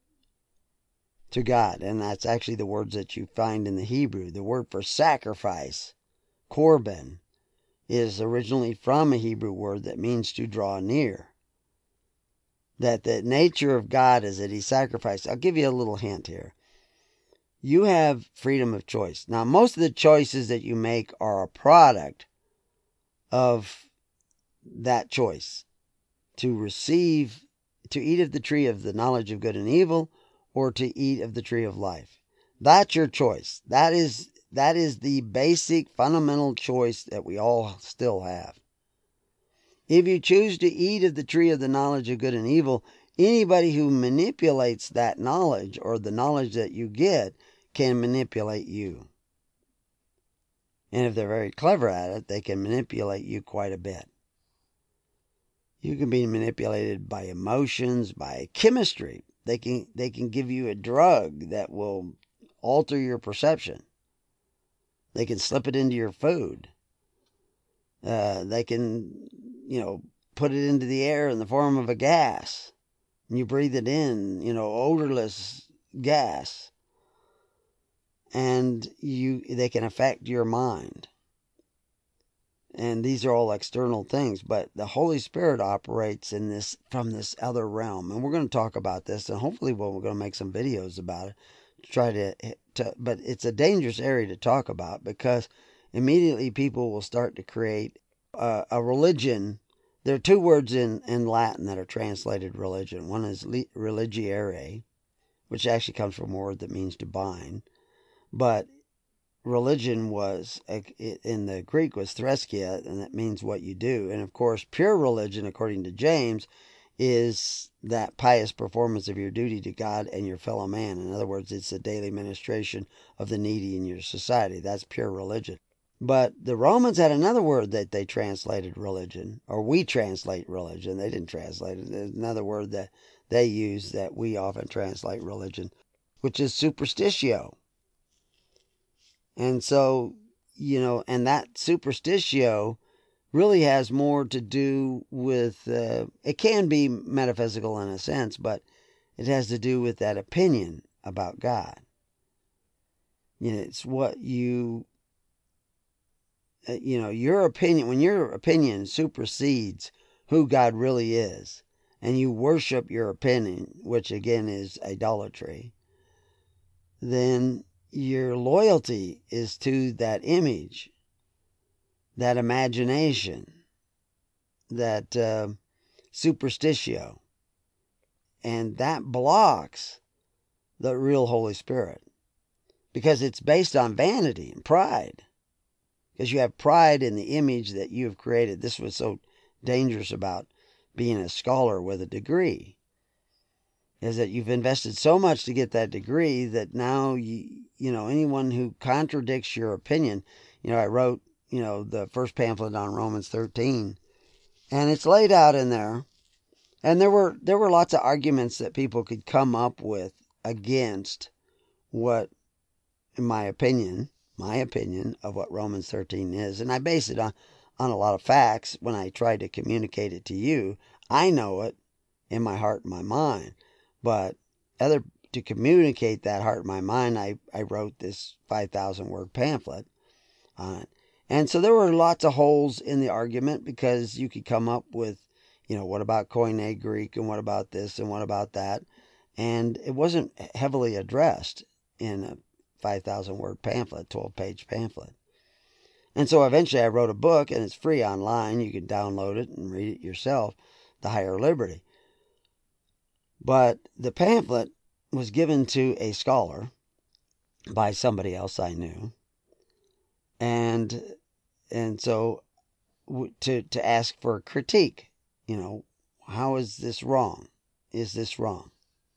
to God. And that's actually the words that you find in the Hebrew. The word for sacrifice, korban, is originally from a Hebrew word that means to draw near. That the nature of God is that He sacrificed. I'll give you a little hint here. You have freedom of choice. Now, most of the choices that you make are a product of that choice. To receive, to eat of the tree of the knowledge of good and evil, or to eat of the tree of life. That's your choice. That is, that is the basic fundamental choice that we all still have. If you choose to eat of the tree of the knowledge of good and evil, anybody who manipulates that knowledge or the knowledge that you get can manipulate you. And if they're very clever at it, they can manipulate you quite a bit. You can be manipulated by emotions, by chemistry. They can, they can give you a drug that will alter your perception. They can slip it into your food. Uh, they can, you know, put it into the air in the form of a gas. And you breathe it in, you know, odorless gas. And you, they can affect your mind. And these are all external things, but the Holy Spirit operates in this, from this other realm. And we're going to talk about this, and hopefully we're going to make some videos about it to try to, to, but it's a dangerous area to talk about, because immediately people will start to create a, a religion. There are two words in, in Latin that are translated religion. One is religiare, which actually comes from a word that means to bind. But religion was, in the Greek, was threskia, and that means what you do. And of course, pure religion, according to James, is that pious performance of your duty to God and your fellow man. In other words, it's the daily ministration of the needy in your society. That's pure religion. But the Romans had another word that they translated religion, or we translate religion. They didn't translate it. There's another word that they use that we often translate religion, which is superstitio. And so, you know, and that superstitio really has more to do with, uh, it can be metaphysical in a sense, but it has to do with that opinion about God. You know, it's what you, uh, you know, your opinion, when your opinion supersedes who God really is, and you worship your opinion, which again is idolatry, then your loyalty is to that image, that imagination, that uh, superstitio. And that blocks the real Holy Spirit, because it's based on vanity and pride. Because you have pride in the image that you have created. This was so dangerous about being a scholar with a degree, is that you've invested so much to get that degree that now, you, you know, anyone who contradicts your opinion, you know, I wrote, you know, the first pamphlet on Romans thirteen, and it's laid out in there. And there were, there were lots of arguments that people could come up with against what, in my opinion, my opinion of what Romans thirteen is, and I base it on, on a lot of facts when I try to communicate it to you. I know it in my heart and my mind, but other to communicate that heart and my mind, I, I wrote this five thousand word pamphlet on it. And so there were lots of holes in the argument, because you could come up with, you know, what about Koine Greek, and what about this, and what about that? And it wasn't heavily addressed in a five thousand word pamphlet, twelve page pamphlet. And so eventually I wrote a book, and it's free online. You can download it and read it yourself, The Higher Liberty. But the pamphlet was given to a scholar by somebody else I knew. And and so to to ask for a critique, you know, how is this wrong? Is this wrong?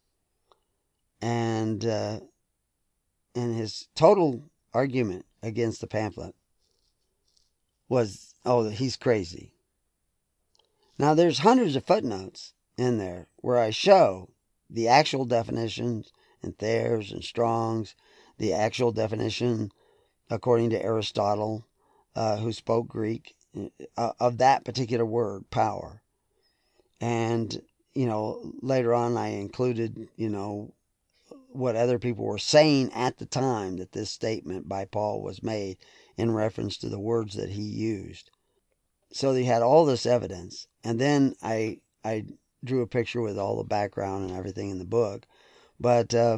And uh, and his total argument against the pamphlet was, oh, he's crazy. Now, there's hundreds of footnotes in there where I show the actual definitions in Thayer's and Strong's, the actual definition according to Aristotle, uh, who spoke Greek, uh, of that particular word, power. And, you know, later on I included, you know, what other people were saying at the time that this statement by Paul was made in reference to the words that he used. So they had all this evidence. And then I I drew a picture with all the background and everything in the book. But uh,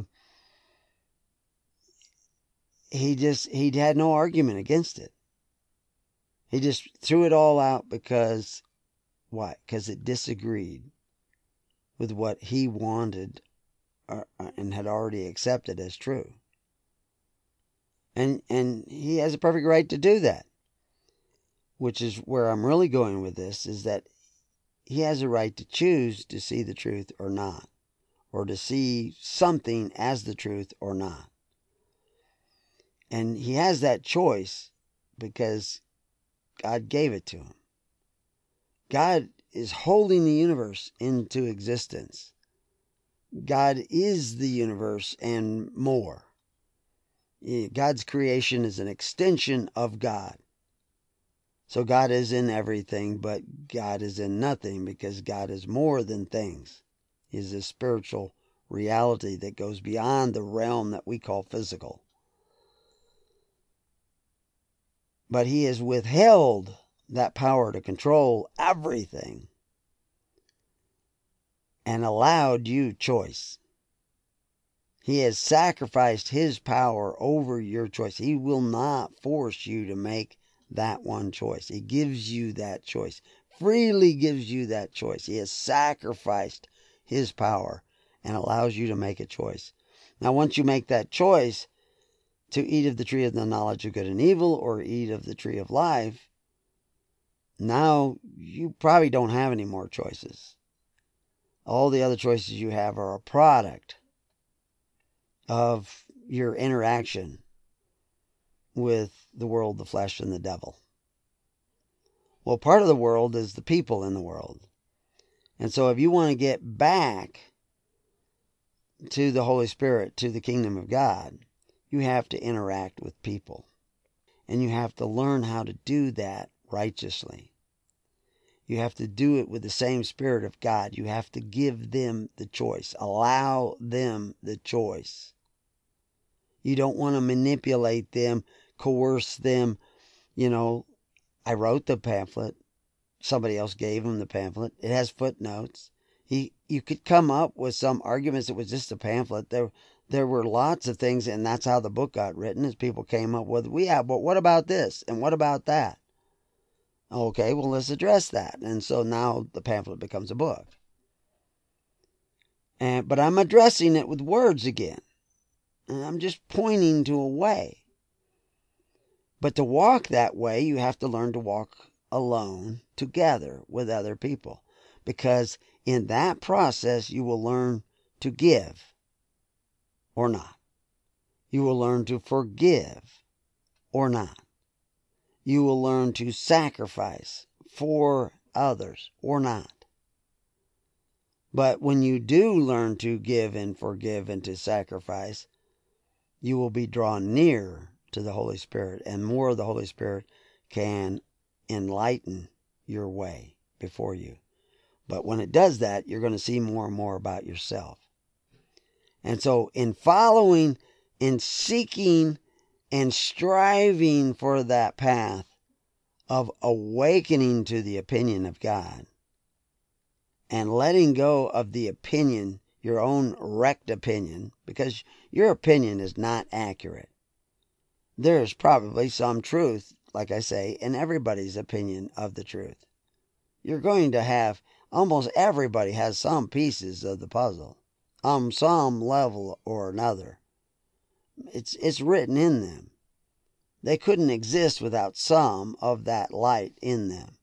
he just, he had no argument against it. He just threw it all out because, why? Because it disagreed with what he wanted or, and had already accepted as true. And and he has a perfect right to do that. Which is where I'm really going with this, is that he has a right to choose to see the truth or not, or to see something as the truth or not. And he has that choice because God gave it to him. God is holding the universe into existence. God is the universe and more. God's creation is an extension of God. So God is in everything, but God is in nothing, because God is more than things. He is a spiritual reality that goes beyond the realm that we call physical. But he has withheld that power to control everything and allowed you choice. He has sacrificed his power over your choice. He will not force you to make that one choice. He gives you that choice, freely gives you that choice. He has sacrificed his power and allows you to make a choice. Now, once you make that choice to eat of the tree of the knowledge of good and evil, or eat of the tree of life, now you probably don't have any more choices. All the other choices you have are a product of your interaction with the world, the flesh, and the devil. Well, part of the world is the people in the world. And so if you want to get back to the Holy Spirit, to the kingdom of God, you have to interact with people. And you have to learn how to do that righteously. You have to do it with the same Spirit of God. You have to give them the choice. Allow them the choice. You don't want to manipulate them, coerce them. You know, I wrote the pamphlet. Somebody else gave him the pamphlet. It has footnotes. He, you could come up with some arguments. It was just a pamphlet. There, there were lots of things, and that's how the book got written. As people came up with, "We have, but what about this and what about that?" Okay, well, let's address that. And so now the pamphlet becomes a book. And but I'm addressing it with words again. And I'm just pointing to a way. But to walk that way, you have to learn to walk alone, together with other people. Because in that process, you will learn to give or not. You will learn to forgive or not. You will learn to sacrifice for others or not. But when you do learn to give and forgive and to sacrifice, you will be drawn near to the Holy Spirit, and more of the Holy Spirit can enlighten your way before you. But when it does that, you're going to see more and more about yourself. And so in following, in seeking, and striving for that path of awakening to the opinion of God, and letting go of the opinion, your own wrecked opinion, because your opinion is not accurate. There is probably some truth, like I say, in everybody's opinion of the truth. You're going to have, almost everybody has some pieces of the puzzle, on some level or another. It's, it's written in them. They couldn't exist without some of that light in them.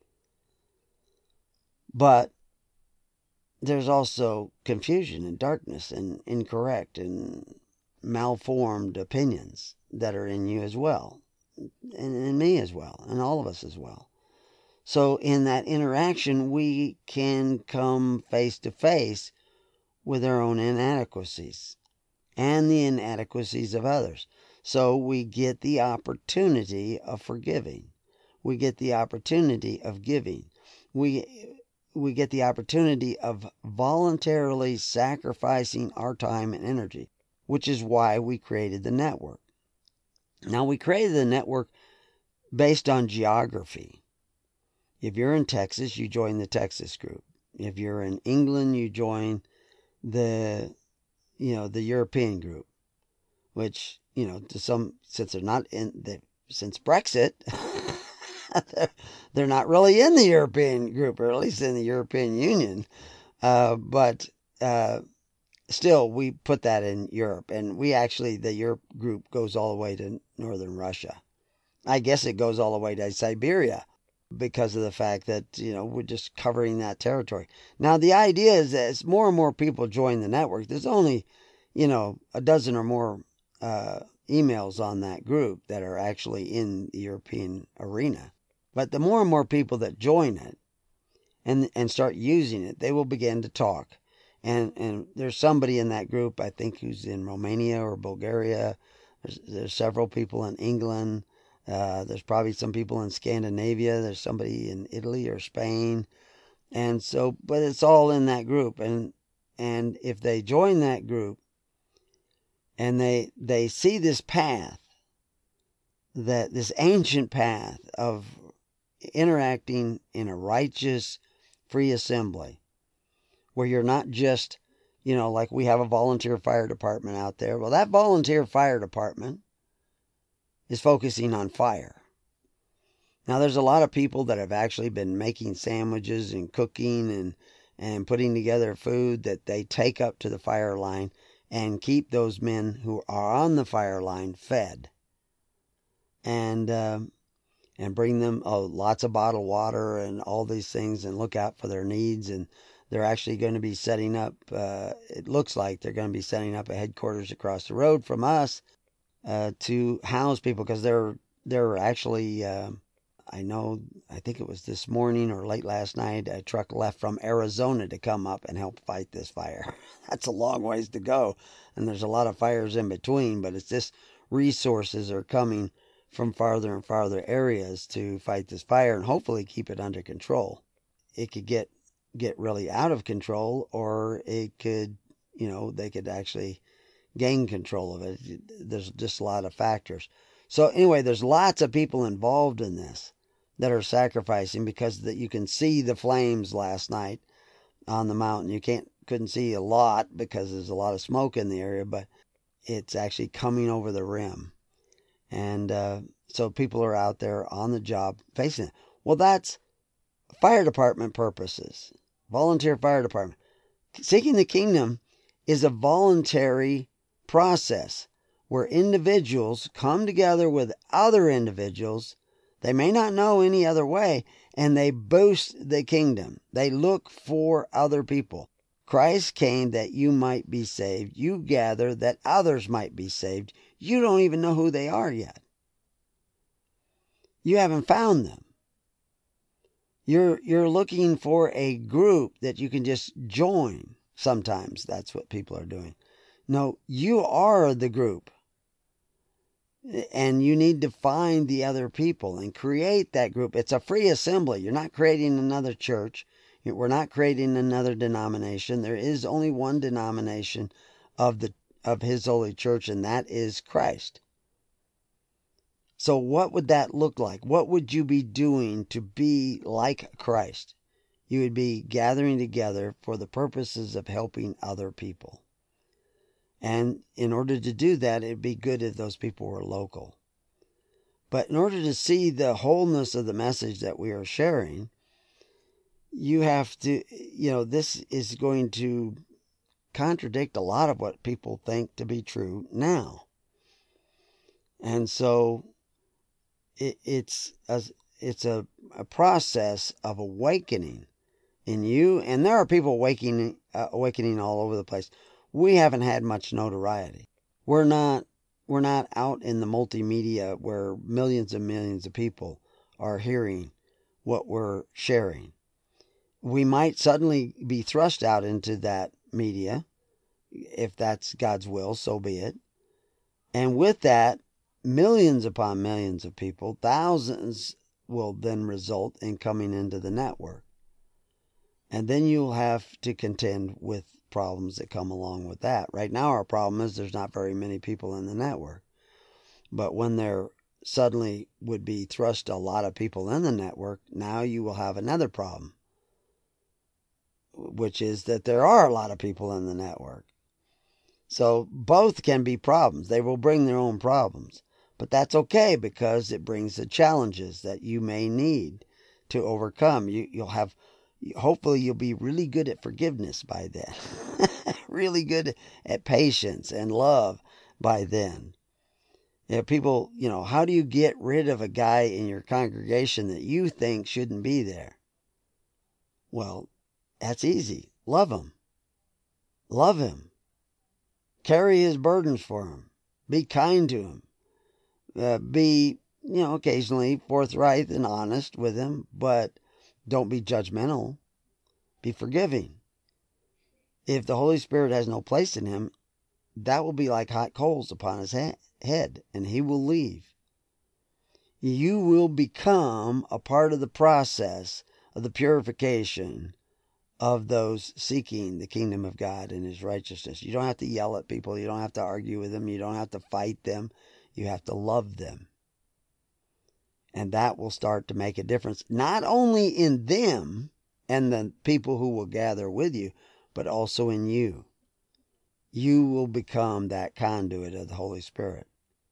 But there's also confusion and darkness and incorrect and malformed opinions that are in you as well, and in me as well, and all of us as well. So in that interaction, we can come face to face with our own inadequacies and the inadequacies of others. So we get the opportunity of forgiving. We get the opportunity of giving. We we get the opportunity of voluntarily sacrificing our time and energy, which is why we created the network. Now, we created the network based on geography. If you're in Texas, you join the Texas group. If you're in England, you join the, you know, the European group, which, you know, to some, since they're not in the, since Brexit, they're, they're not really in the European group, or at least in the European Union. Uh, but uh, still, we put that in Europe. And we actually, the Europe group goes all the way to northern Russia. I guess it goes all the way to Siberia because of the fact that, you know, we're just covering that territory. Now, the idea is that as more and more people join the network, there's only, you know, a dozen or more uh, emails on that group that are actually in the European arena. But the more and more people that join it and and start using it, they will begin to talk. And and there's somebody in that group, I think, who's in Romania or Bulgaria. There's, there's several people in England. Uh, there's probably some people in Scandinavia. There's somebody in Italy or Spain. And so, but it's all in that group. And and if they join that group and they they see this path, that this ancient path of interacting in a righteous, free assembly, where you're not just, you know, like we have a volunteer fire department out there. Well, that volunteer fire department is focusing on fire. Now, there's a lot of people that have actually been making sandwiches and cooking and, and putting together food that they take up to the fire line and keep those men who are on the fire line fed. And, um, and bring them oh, lots of bottled water and all these things and look out for their needs. And they're actually going to be setting up, uh, it looks like they're going to be setting up a headquarters across the road from us uh, to house people, because they're, they're actually, uh, I know, I think it was this morning or late last night, a truck left from Arizona to come up and help fight this fire. That's a long ways to go. And there's a lot of fires in between, but it's just resources are coming from farther and farther areas to fight this fire and hopefully keep it under control. It could get get really out of control, or it could, you know, they could actually gain control of it. There's just a lot of factors. So anyway, there's lots of people involved in this that are sacrificing, because that you can see the flames last night on the mountain. You can't couldn't see a lot because there's a lot of smoke in the area, but it's actually coming over the rim. And uh, so people are out there on the job facing it. Well, that's fire department purposes. Volunteer fire department. Seeking the Kingdom is a voluntary process where individuals come together with other individuals. They may not know any other way, and they boost the kingdom. They look for other people. Christ came that you might be saved. You gather that others might be saved. You don't even know who they are yet. You haven't found them. You're, you're looking for a group that you can just join. Sometimes that's what people are doing. No, you are the group. And you need to find the other people and create that group. It's a free assembly. You're not creating another church. We're not creating another denomination. There is only one denomination of the of His holy church, and that is Christ. So what would that look like? What would you be doing to be like Christ? You would be gathering together for the purposes of helping other people. And in order to do that, it'd be good if those people were local. But in order to see the wholeness of the message that we are sharing, you have to, you know, this is going to contradict a lot of what people think to be true now. And so it, it's a, it's a, a process of awakening in you. And there are people awakening, uh, awakening all over the place. We haven't had much notoriety. We're not we're not out in the multimedia where millions and millions of people are hearing what we're sharing. We might suddenly be thrust out into that media. If that's God's will, so be it. And with that, millions upon millions of people, thousands will then result in coming into the network. And then you'll have to contend with problems that come along with that. Right now our problem is there's not very many people in the network. But when there suddenly would be thrust a lot of people in the network, now you will have another problem, which is that there are a lot of people in the network. So both can be problems. They will bring their own problems. But that's okay because it brings the challenges that you may need to overcome. You, you'll have Hopefully you'll be really good at forgiveness by then. Really good at patience and love by then. You know, people, you know, how do you get rid of a guy in your congregation that you think shouldn't be there? Well, that's easy. Love him. Love him. Carry his burdens for him. Be kind to him. Uh, be, you know, occasionally forthright and honest with him, but don't be judgmental. Be forgiving. If the Holy Spirit has no place in him, that will be like hot coals upon his ha- head, and he will leave. You will become a part of the process of the purification of those seeking the kingdom of God and His righteousness. You don't have to yell at people. You don't have to argue with them. You don't have to fight them. You have to love them. And that will start to make a difference, not only in them and the people who will gather with you, but also in you. You will become that conduit of the Holy Spirit.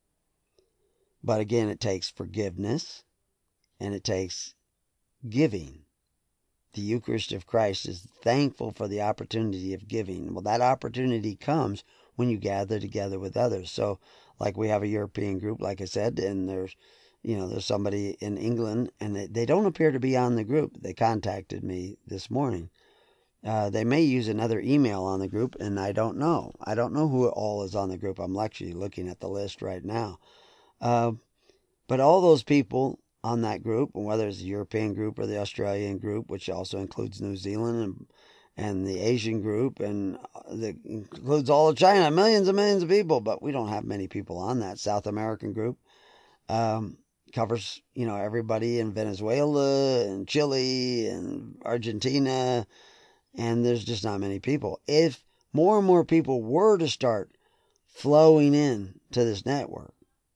But again, it takes forgiveness and it takes giving. The Eucharist of Christ is thankful for the opportunity of giving. Well, that opportunity comes when you gather together with others. So, like we have a European group, like I said, and there's You know, there's somebody in England, and they, they don't appear to be on the group. They contacted me this morning. Uh, they may use another email on the group, and I don't know. I don't know who all is on the group. I'm actually looking at the list right now. Uh, but all those people on that group, whether it's the European group or the Australian group, which also includes New Zealand and and the Asian group, and that includes all of China, millions and millions of people, but we don't have many people on that South American group. Um, covers, you know, everybody in Venezuela and Chile and Argentina, and there's just not many people. If more and more people were to start flowing in to this network,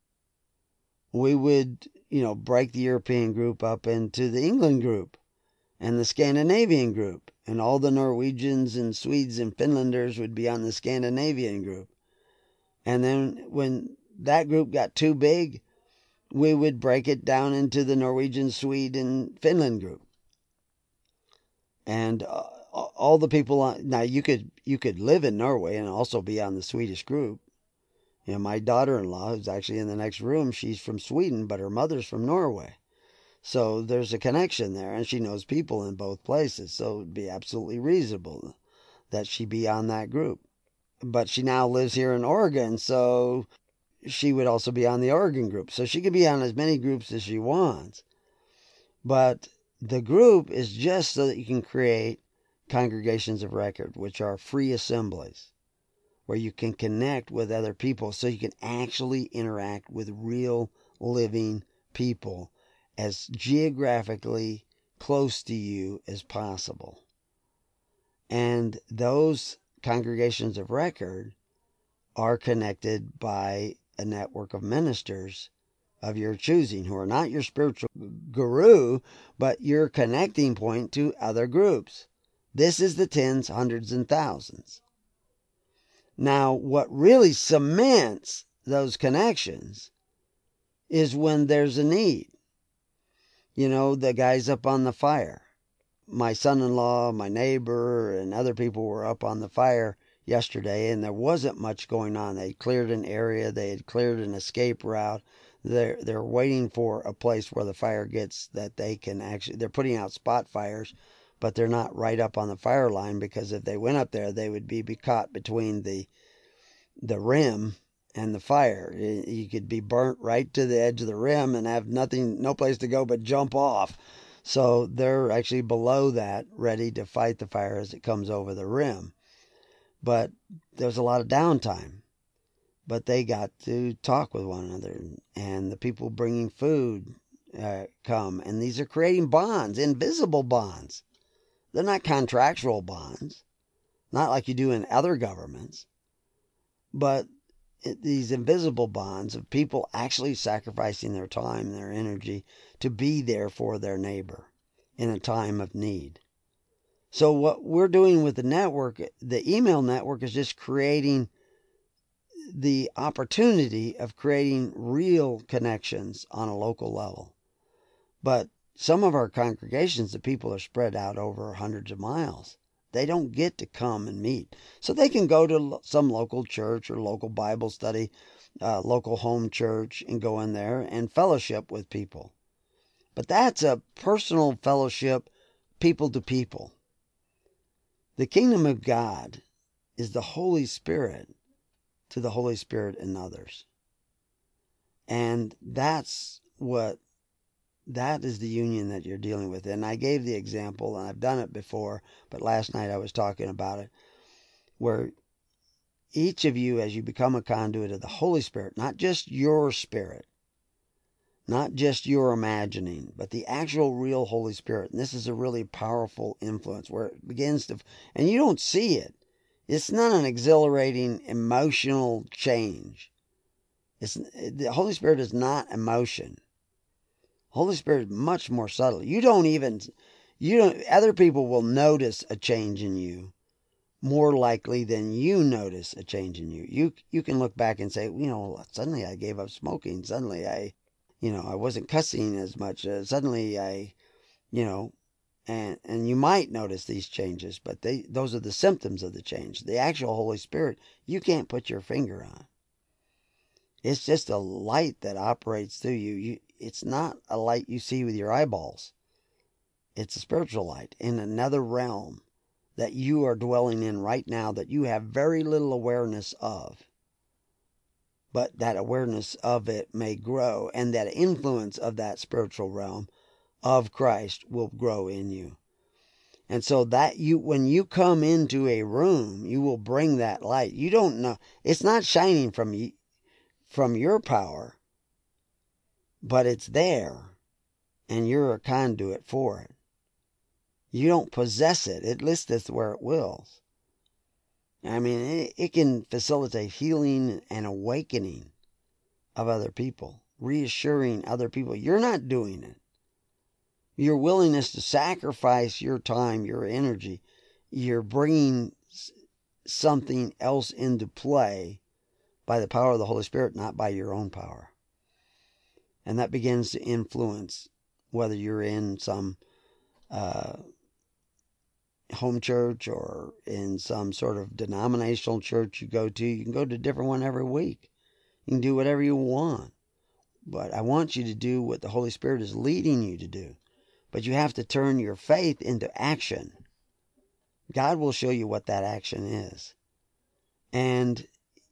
we would, you know, break the European group up into the England group and the Scandinavian group, and all the Norwegians and Swedes and Finlanders would be on the Scandinavian group. And then when that group got too big, we would break it down into the Norwegian, Swede, and Finland group. And uh, all the people on, now you could you could live in Norway and also be on the Swedish group. You know, my daughter-in-law, who's actually in the next room, she's from Sweden, but her mother's from Norway. So there's a connection there, and she knows people in both places. So it'd be absolutely reasonable that she be on that group. But she now lives here in Oregon, so she would also be on the Oregon group. So she could be on as many groups as she wants. But the group is just so that you can create congregations of record, which are free assemblies, where you can connect with other people so you can actually interact with real living people as geographically close to you as possible. And those congregations of record are connected by a network of ministers of your choosing who are not your spiritual guru, but your connecting point to other groups. This is the tens, hundreds, and thousands. Now, what really cements those connections is when there's a need. You know, the guys up on the fire. My son-in-law, my neighbor, and other people were up on the fire yesterday, and there wasn't much going on. They had cleared an area. They had cleared an escape route. They're, they're waiting for a place where the fire gets that they can actually, they're putting out spot fires, but they're not right up on the fire line, because if they went up there, they would be, be caught between the, the rim and the fire. You could be burnt right to the edge of the rim and have nothing, no place to go but jump off. So they're actually below that, ready to fight the fire as it comes over the rim. But there's a lot of downtime. But they got to talk with one another, and the people bringing food uh, come, and these are creating bonds, invisible bonds. They're not contractual bonds, not like you do in other governments, but it, these invisible bonds of people actually sacrificing their time, their energy to be there for their neighbor in a time of need. So what we're doing with the network, the email network, is just creating the opportunity of creating real connections on a local level. But some of our congregations, the people are spread out over hundreds of miles. They don't get to come and meet. So they can go to some local church or local Bible study, uh, local home church, and go in there and fellowship with people. But that's a personal fellowship, people to people. The kingdom of God is the Holy Spirit to the Holy Spirit in others. And that's what, that is the union that you're dealing with. And I gave the example, and I've done it before, but last night I was talking about it, where each of you, as you become a conduit of the Holy Spirit, not just your spirit, not just your imagining, but the actual real Holy Spirit. And this is a really powerful influence where it begins to, and you don't see it. It's not an exhilarating emotional change. It's, the Holy Spirit is not emotion. Holy Spirit is much more subtle. You don't even, you don't, other people will notice a change in you more likely than you notice a change in you. You, you can look back and say, you know, suddenly I gave up smoking. Suddenly I, you know, I wasn't cussing as much. Uh, suddenly I, you know, And and you might notice these changes, but they those are the symptoms of the change. The actual Holy Spirit, you can't put your finger on. It's just a light that operates through you. You it's not a light you see with your eyeballs. It's a spiritual light in another realm that you are dwelling in right now that you have very little awareness of. But that awareness of it may grow, and that influence of that spiritual realm of Christ will grow in you. And so that you, when you come into a room, you will bring that light. You don't know, it's not shining from you, from your power, but it's there, and you're a conduit for it. You don't possess it. It listeth where it wills. I mean, it, it can facilitate healing and awakening of other people, reassuring other people. You're not doing it. Your willingness to sacrifice your time, your energy, you're bringing something else into play by the power of the Holy Spirit, not by your own power. And that begins to influence whether you're in some uh, home church or in some sort of denominational church you go to. You can go to a different one every week. You can do whatever you want. But I want you to do what the Holy Spirit is leading you to do. But you have to turn your faith into action. God will show you what that action is. And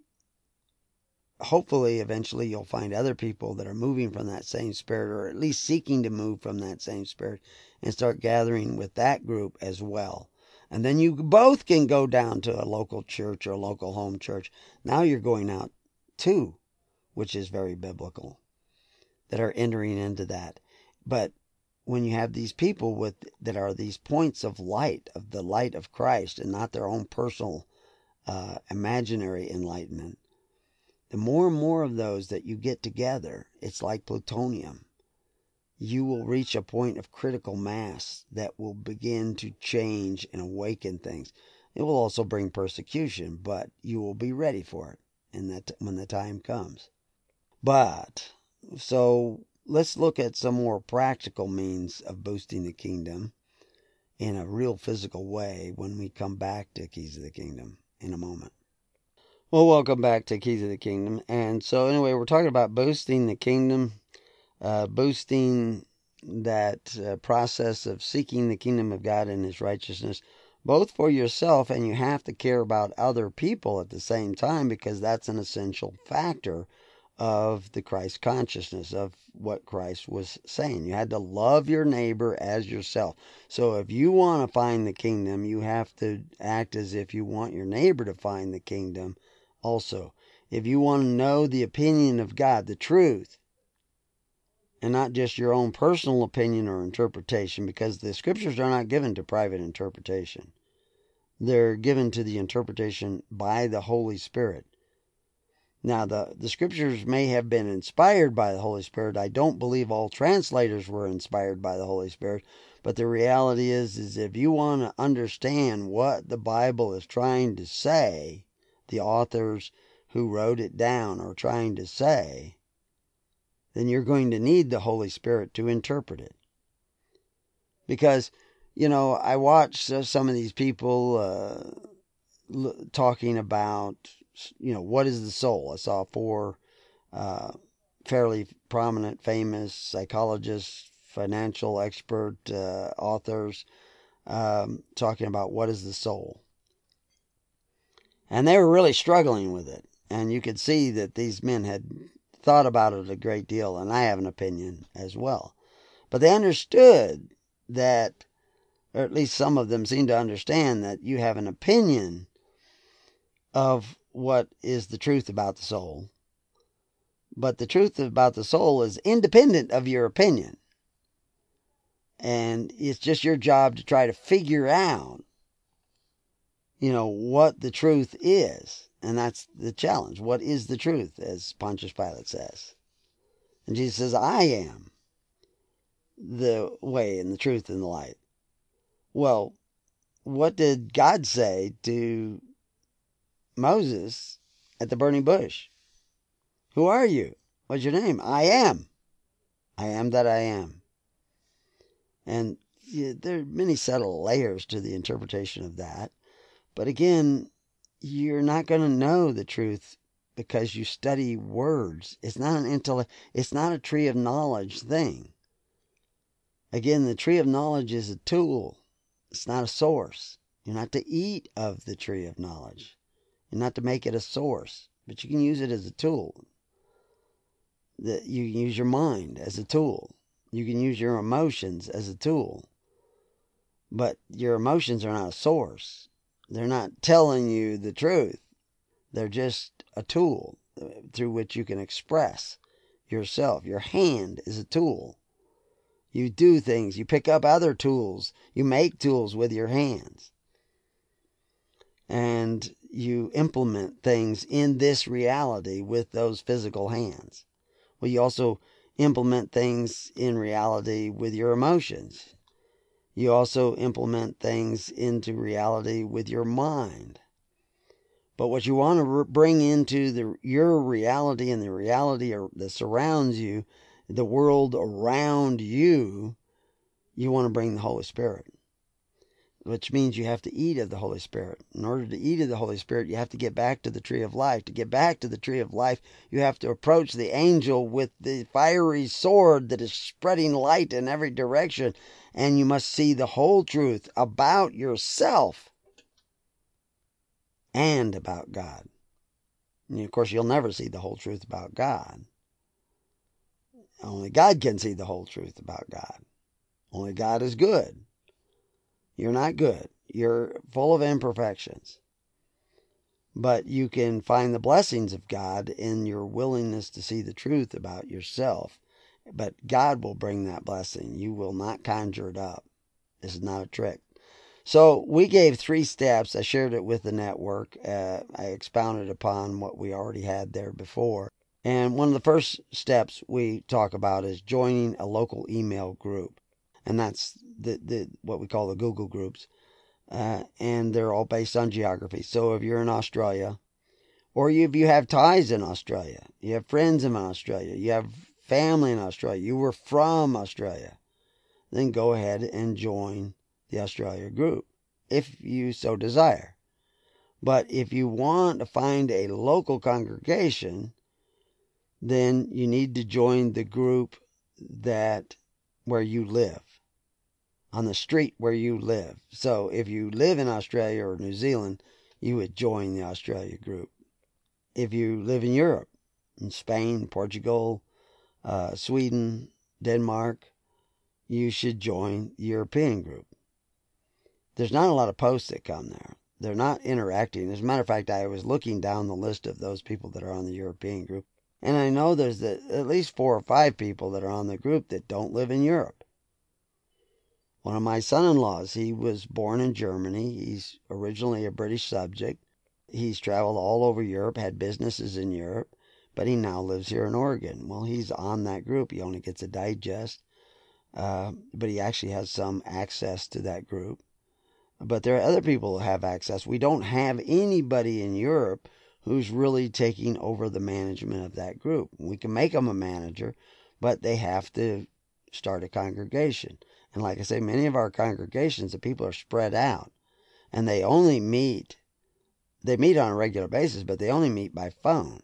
hopefully, eventually, you'll find other people that are moving from that same spirit, or at least seeking to move from that same spirit, and start gathering with that group as well. And then you both can go down to a local church or a local home church. Now you're going out too, which is very biblical, that are entering into that. But when you have these people with that are these points of light, of the light of Christ, and not their own personal uh, imaginary enlightenment, the more and more of those that you get together, it's like plutonium. You will reach a point of critical mass that will begin to change and awaken things. It will also bring persecution, but you will be ready for it in that when the time comes. But, so let's look at some more practical means of boosting the kingdom in a real physical way when we come back to Keys of the Kingdom in a moment. Well, welcome back to Keys of the Kingdom. And so anyway, we're talking about boosting the kingdom. Uh, boosting that uh, process of seeking the kingdom of God and His righteousness, both for yourself, and you have to care about other people at the same time, because that's an essential factor of the Christ consciousness, of what Christ was saying. You had to love your neighbor as yourself. So if you want to find the kingdom, you have to act as if you want your neighbor to find the kingdom also. If you want to know the opinion of God, the truth, and not just your own personal opinion or interpretation, because the scriptures are not given to private interpretation. They're given to the interpretation by the Holy Spirit. Now, the, the scriptures may have been inspired by the Holy Spirit. I don't believe all translators were inspired by the Holy Spirit, but the reality is, is if you want to understand what the Bible is trying to say, the authors who wrote it down are trying to say, then you're going to need the Holy Spirit to interpret it. Because, you know, I watch some of these people uh, talking about, you know, what is the soul? I saw four uh, fairly prominent, famous psychologists, financial expert uh, authors um, talking about what is the soul. And they were really struggling with it. And you could see that these men had thought about it a great deal, and I have an opinion as well. But they understood that, or at least some of them seem to understand, that you have an opinion of what is the truth about the soul. But the truth about the soul is independent of your opinion. And it's just your job to try to figure out, you know, what the truth is. And that's the challenge. What is the truth, as Pontius Pilate says? And Jesus says, I am the way and the truth and the light. Well, what did God say to Moses at the burning bush? Who are you? What's your name? I am. I am that I am. And yeah, there are many subtle layers to the interpretation of that. But again, you're not going to know the truth because you study words. It's not an intellect. It's not a tree of knowledge thing. Again, the tree of knowledge is a tool. It's not a source. You're not to eat of the tree of knowledge. You're not to make it a source, but you can use it as a tool. That you can use your mind as a tool. You can use your emotions as a tool. But your emotions are not a source. They're not telling you the truth. They're just a tool through which you can express yourself. Your hand is a tool. You do things. You pick up other tools. You make tools with your hands. And you implement things in this reality with those physical hands. Well, you also implement things in reality with your emotions. You also implement things into reality with your mind. But what you want to bring into the, your reality and the reality that surrounds you, the world around you, you want to bring the Holy Spirit. Which means you have to eat of the Holy Spirit. In order to eat of the Holy Spirit, you have to get back to the tree of life. To get back to the tree of life, you have to approach the angel with the fiery sword that is spreading light in every direction. And you must see the whole truth about yourself and about God. And of course, you'll never see the whole truth about God. Only God can see the whole truth about God. Only God is good. You're not good. You're full of imperfections. But you can find the blessings of God in your willingness to see the truth about yourself. But God will bring that blessing. You will not conjure it up. This is not a trick. So we gave three steps. I shared it with the network. Uh, I expounded upon what we already had there before. And one of the first steps we talk about is joining a local email group. And that's the, the what we call the Google groups. Uh, and they're all based on geography. So if you're in Australia, or if you have ties in Australia, you have friends in Australia, you have family in Australia, you were from Australia, then go ahead and join the Australia group if you so desire. But if you want to find a local congregation, then you need to join the group that where you live, on the street where you live. So if you live in Australia or New Zealand, you would join the Australia group. If you live in Europe, in Spain, Portugal, uh, Sweden, Denmark, you should join the European group. There's not a lot of posts that come there. They're not interacting. As a matter of fact, I was looking down the list of those people that are on the European group, and I know there's the, at least four or five people that are on the group that don't live in Europe. One of my son-in-laws, he was born in Germany. He's originally a British subject. He's traveled all over Europe, had businesses in Europe, but he now lives here in Oregon. Well, he's on that group. He only gets a digest, uh, but he actually has some access to that group. But there are other people who have access. We don't have anybody in Europe who's really taking over the management of that group. We can make them a manager, but they have to start a congregation. And like I say, many of our congregations, the people are spread out, and they only meet, they meet on a regular basis, but they only meet by phone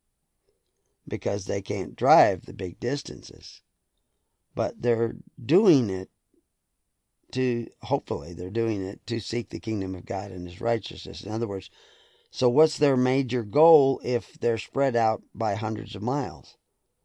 because they can't drive the big distances. But they're doing it to, hopefully, they're doing it to seek the kingdom of God and His righteousness. In other words, so what's their major goal if they're spread out by hundreds of miles?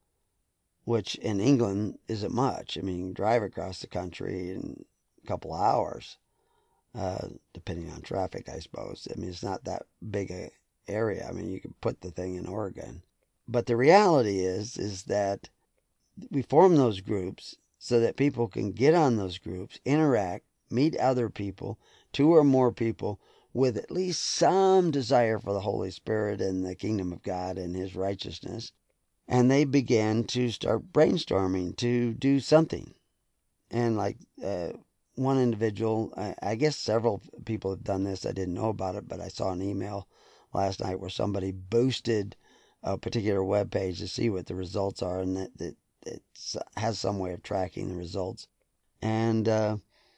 Which in England isn't much. I mean, you can drive across the country in a couple of hours, uh, depending on traffic, I suppose. I mean, it's not that big a area. I mean, you could put the thing in Oregon. But the reality is, is that we form those groups so that people can get on those groups, interact, meet other people, two or more people, with at least some desire for the Holy Spirit and the kingdom of God and His righteousness. And they began to start brainstorming to do something. And like uh, one individual, I, I guess several people have done this. I didn't know about it, but I saw an email last night where somebody boosted a particular web page to see what the results are, and that it, it has some way of tracking the results. And uh,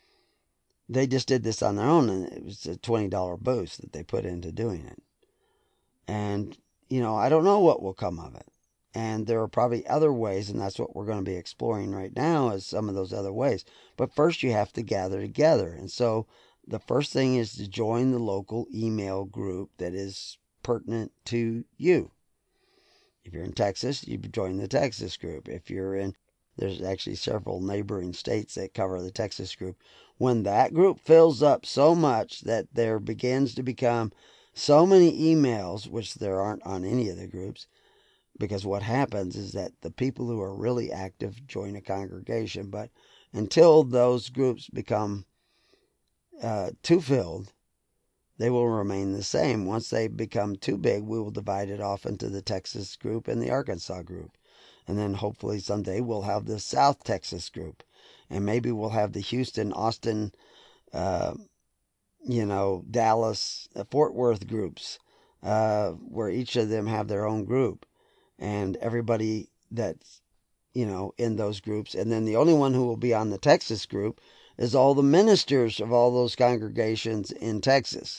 they just did this on their own, and it was a twenty dollars boost that they put into doing it. And, you know, I don't know what will come of it. And there are probably other ways, and that's what we're going to be exploring right now, is some of those other ways. But first you have to gather together. And so the first thing is to join the local email group that is pertinent to you. If you're in Texas, you join the Texas group. If you're in, there's actually several neighboring states that cover the Texas group. When that group fills up so much that there begins to become so many emails, which there aren't on any of the groups, because what happens is that the people who are really active join a congregation. But until those groups become uh, too filled, they will remain the same. Once they become too big, we will divide it off into the Texas group and the Arkansas group. And then hopefully someday we'll have the South Texas group. And maybe we'll have the Houston, Austin, uh, you know, Dallas, uh, Fort Worth groups, uh, where each of them have their own group. And everybody that's, you know, in those groups. And then the only one who will be on the Texas group is all the ministers of all those congregations in Texas.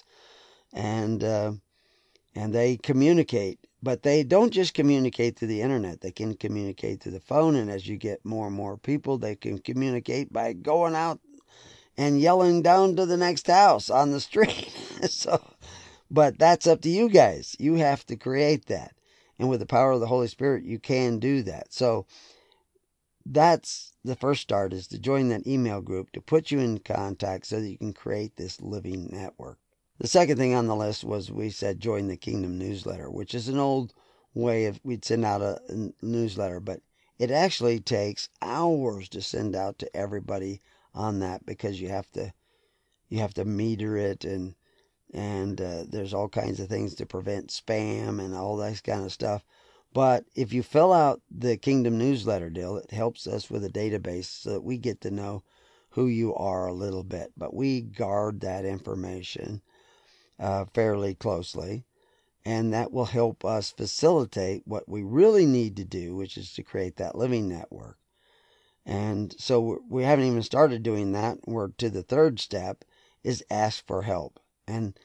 And uh, and they communicate. But they don't just communicate through the internet. They can communicate through the phone. And as you get more and more people, they can communicate by going out and yelling down to the next house on the street. So, but that's up to you guys. You have to create that. And with the power of the Holy Spirit, you can do that. So that's the first start, is to join that email group to put you in contact so that you can create this living network. The second thing on the list was, we said, join the Kingdom newsletter, which is an old way of, we'd send out a, a newsletter, but it actually takes hours to send out to everybody on that, because you have to you have to meter it, and and uh, there's all kinds of things to prevent spam and all that kind of stuff. But if you fill out the Kingdom newsletter deal, it helps us with a database so that we get to know who you are a little bit. But we guard that information uh, fairly closely, and that will help us facilitate what we really need to do, which is to create that living network. And so we haven't even started doing that. We're to the third step, is ask for help. And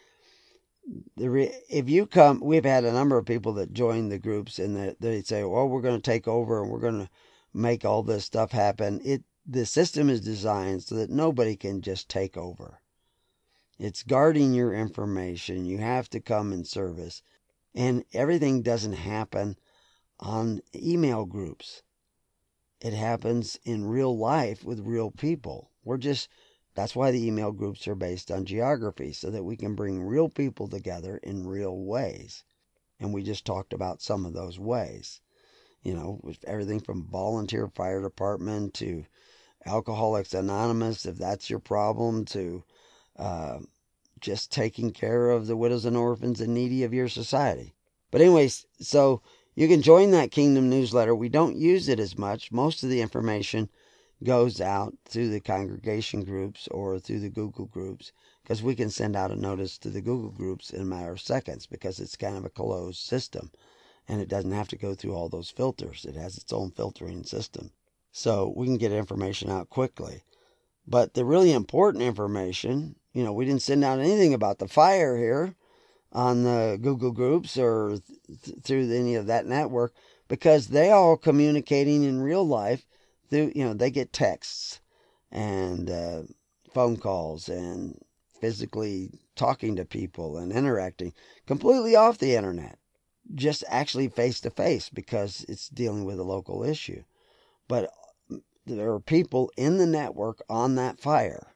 the re, if you come, we've had a number of people that join the groups, and that they say, well, we're going to take over and we're going to make all this stuff happen. It the system is designed so that nobody can just take over. It's guarding your information. You have to come in service. And everything doesn't happen on email groups. It happens in real life with real people. We're just, that's why the email groups are based on geography, so that we can bring real people together in real ways. And we just talked about some of those ways. You know, with everything from volunteer fire department to Alcoholics Anonymous, if that's your problem, to uh, just taking care of the widows and orphans and needy of your society. But anyways, so you can join that Kingdom newsletter. We don't use it as much. Most of the information goes out through the congregation groups or through the Google groups, because we can send out a notice to the Google groups in a matter of seconds, because it's kind of a closed system and it doesn't have to go through all those filters. It has its own filtering system. So we can get information out quickly. But the really important information, you know, we didn't send out anything about the fire here on the Google groups or th- through any of that network, because they all communicating in real life through, you know, they get texts and uh, phone calls and physically talking to people and interacting completely off the internet, just actually face to face, because it's dealing with a local issue. But there are people in the network on that fire.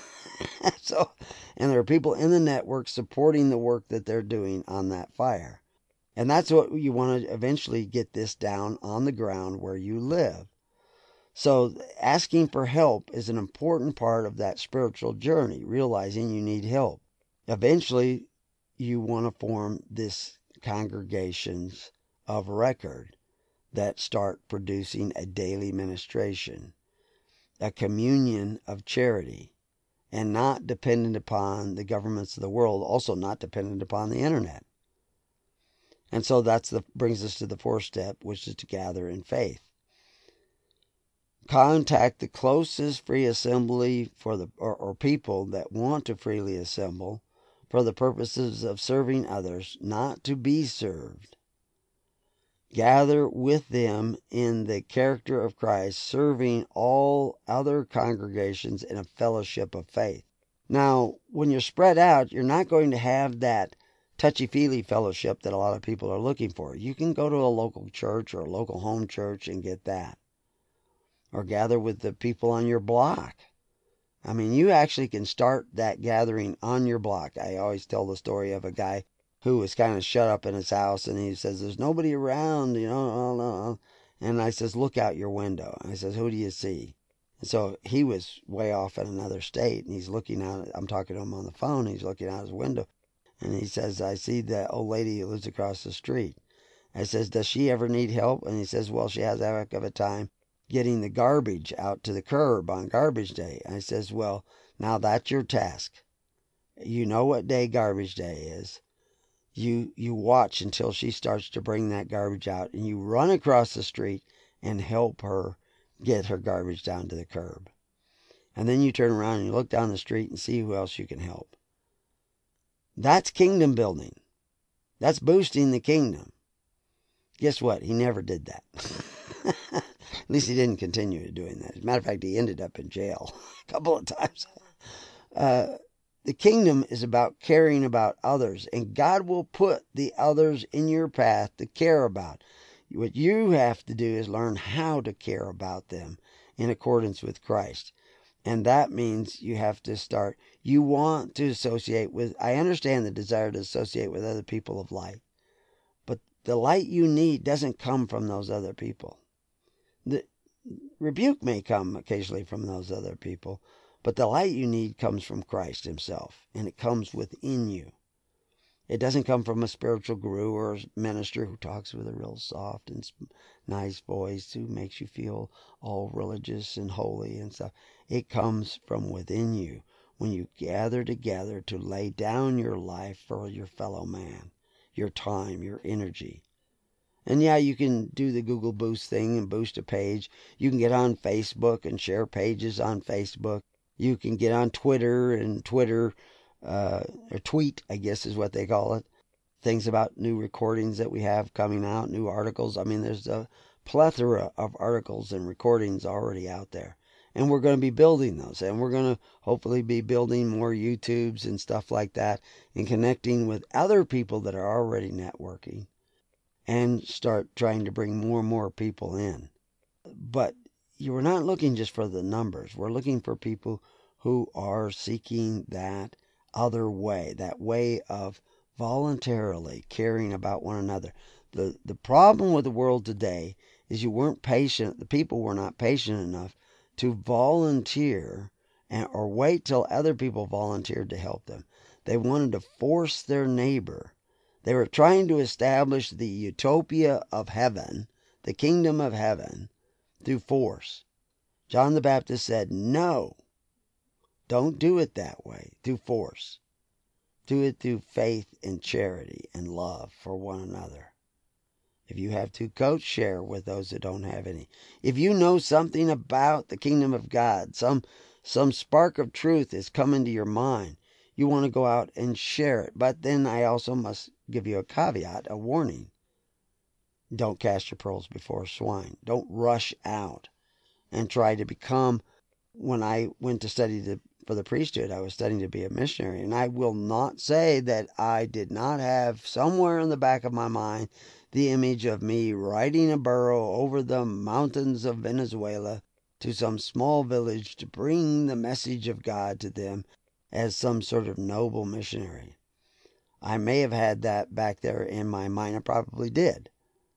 So, and there are people in the network supporting the work that they're doing on that fire. And that's what you want to eventually get this down on the ground where you live. So asking for help is an important part of that spiritual journey, realizing you need help. Eventually, you want to form this congregations of record that start producing a daily ministration, a communion of charity, and not dependent upon the governments of the world, also not dependent upon the internet. And so that's the brings us to the fourth step, which is to gather in faith. Contact the closest free assembly for the or, or people that want to freely assemble for the purposes of serving others, not to be served. Gather with them in the character of Christ, serving all other congregations in a fellowship of faith. Now, when you're spread out, you're not going to have that touchy-feely fellowship that a lot of people are looking for. You can go to a local church or a local home church and get that. Or gather with the people on your block. I mean, you actually can start that gathering on your block. I always tell the story of a guy who was kind of shut up in his house, and he says, there's nobody around, you know, oh, no. And I says, look out your window. I says, who do you see? And so he was way off in another state, and he's looking out, I'm talking to him on the phone, he's looking out his window, and he says, I see that old lady who lives across the street. I says, does she ever need help? And he says, well, she has a heck of a time getting the garbage out to the curb on garbage day. I says, well, now that's your task. You know what day garbage day is. You you watch until she starts to bring that garbage out, and you run across the street and help her get her garbage down to the curb. And then you turn around and you look down the street and see who else you can help. That's kingdom building. That's boosting the kingdom. Guess what? He never did that. At least he didn't continue doing that. As a matter of fact, he ended up in jail a couple of times. Uh, the kingdom is about caring about others, and God will put the others in your path to care about. What you have to do is learn how to care about them in accordance with Christ. And that means you have to start, you want to associate with, I understand the desire to associate with other people of light. But the light you need doesn't come from those other people. The rebuke may come occasionally from those other people, but the light you need comes from Christ himself, and it comes within you. It doesn't come from a spiritual guru or a minister who talks with a real soft and nice voice who makes you feel all religious and holy and stuff. It comes from within you when you gather together to lay down your life for your fellow man, your time, your energy. And yeah, you can do the Google Boost thing and boost a page. You can get on Facebook and share pages on Facebook. You can get on Twitter and Twitter, uh, or tweet, I guess is what they call it. Things about new recordings that we have coming out, new articles. I mean, there's a plethora of articles and recordings already out there. And we're going to be building those. And we're going to hopefully be building more YouTubes and stuff like that and connecting with other people that are already networking. And start trying to bring more and more people in. But you're not looking just for the numbers. We're looking for people who are seeking that other way, that way of voluntarily caring about one another. The, the problem with the world today is you weren't patient, the people were not patient enough to volunteer and, or wait till other people volunteered to help them. They wanted to force their neighbor. They were trying to establish the utopia of heaven, the kingdom of heaven, through force. John the Baptist said, no, don't do it that way, through force. Do it through faith and charity and love for one another. If you have two coats, share with those that don't have any. If you know something about the kingdom of God, some, some spark of truth is coming to your mind, you want to go out and share it. But then I also must give you a caveat, a warning. Don't cast your pearls before swine. Don't rush out and try to become. When I went to study the, for the priesthood, I was studying to be a missionary. And I will not say that I did not have somewhere in the back of my mind the image of me riding a burro over the mountains of Venezuela to some small village to bring the message of God to them as some sort of noble missionary. I may have had that back there in my mind. I probably did.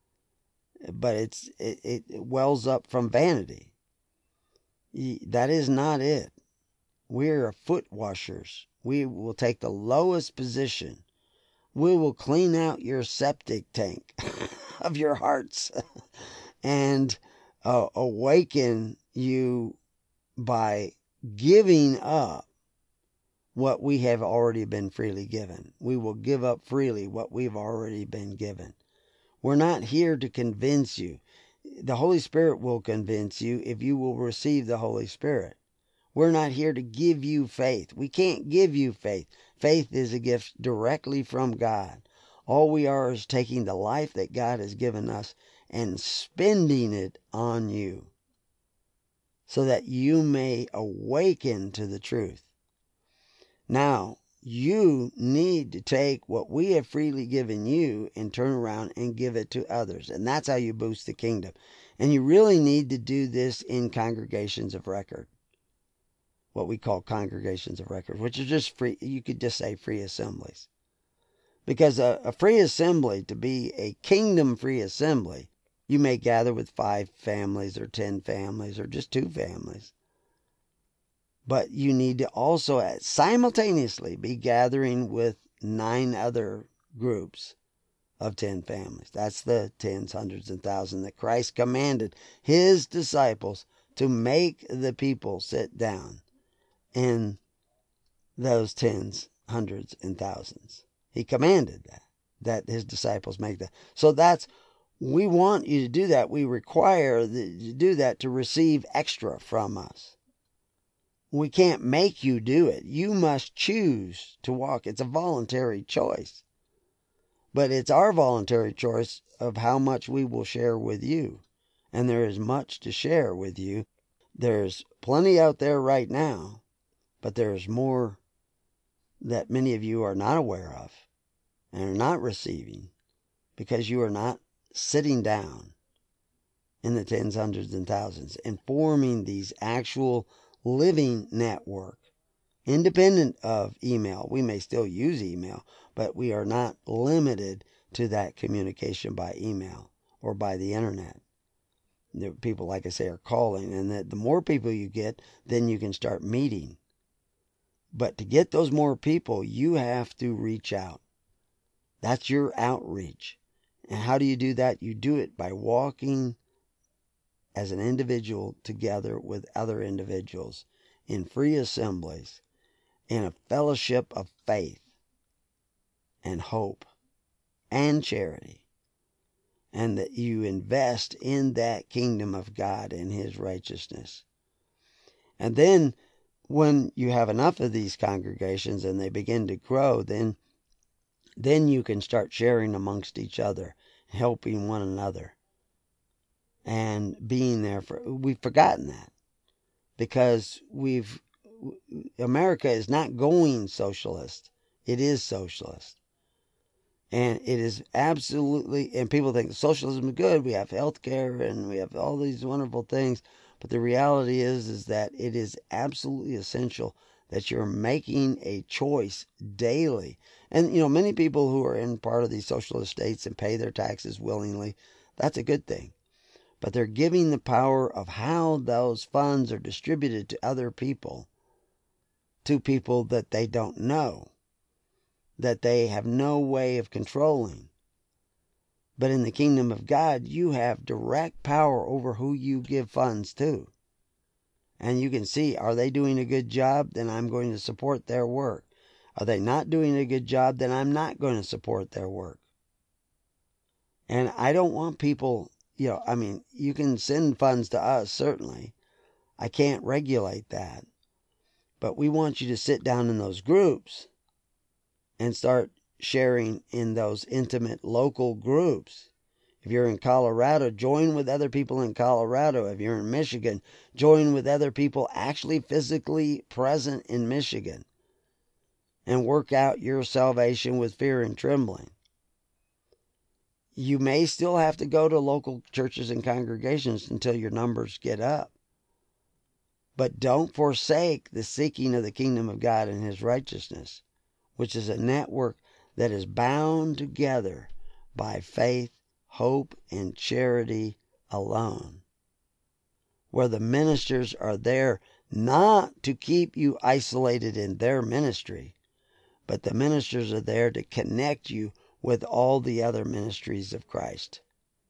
But it's it, it wells up from vanity. That is not it. We're foot washers. We will take the lowest position. We will clean out your septic tank of your hearts and uh, awaken you by giving up what we have already been freely given. We will give up freely what we've already been given. We're not here to convince you. The Holy Spirit will convince you if you will receive the Holy Spirit. We're not here to give you faith. We can't give you faith. Faith is a gift directly from God. All we are is taking the life that God has given us and spending it on you so that you may awaken to the truth. Now, you need to take what we have freely given you and turn around and give it to others. And that's how you boost the kingdom. And you really need to do this in congregations of record. What we call congregations of record, which are just free, you could just say free assemblies. Because a, a free assembly, to be a kingdom free assembly, you may gather with five families or ten families or just two families. But you need to also simultaneously be gathering with nine other groups of ten families. That's the tens, hundreds, and thousands that Christ commanded his disciples to make the people sit down in those tens, hundreds, and thousands. He commanded that, that his disciples make that. So that's, we want you to do that. We require that you do that to receive extra from us. We can't make you do it. You must choose to walk. It's a voluntary choice. But it's our voluntary choice of how much we will share with you. And there is much to share with you. There's plenty out there right now, but there's more that many of you are not aware of and are not receiving because you are not sitting down in the tens, hundreds, and thousands and forming these actual living network, independent of email. We may still use email, but we are not limited to that communication by email or by the internet. The people, like I say, are calling, and that the more people you get, then you can start meeting. But to get those more people, you have to reach out. That's your outreach. And how do you do that? You do it by walking as an individual together with other individuals in free assemblies, in a fellowship of faith and hope and charity, and that you invest in that kingdom of God and His righteousness. And then when you have enough of these congregations and they begin to grow, then then you can start sharing amongst each other, helping one another, and being there for. We've forgotten that because we've America is not going socialist. It is socialist. And it is absolutely, and people think socialism is good. We have health care and we have all these wonderful things. But the reality is, is that it is absolutely essential that you're making a choice daily. And, you know, many people who are in part of these socialist states and pay their taxes willingly, that's a good thing. But they're giving the power of how those funds are distributed to other people, to people that they don't know, that they have no way of controlling. But in the kingdom of God, you have direct power over who you give funds to. And you can see, are they doing a good job? Then I'm going to support their work. Are they not doing a good job? Then I'm not going to support their work. And I don't want people, you know, I mean, you can send funds to us, certainly. I can't regulate that. But we want you to sit down in those groups and start sharing in those intimate local groups. If you're in Colorado, join with other people in Colorado. If you're in Michigan, join with other people actually physically present in Michigan and work out your salvation with fear and trembling. You may still have to go to local churches and congregations until your numbers get up. But don't forsake the seeking of the kingdom of God and His righteousness, which is a network that is bound together by faith, hope, and charity alone, where the ministers are there not to keep you isolated in their ministry, but the ministers are there to connect you with all the other ministries of Christ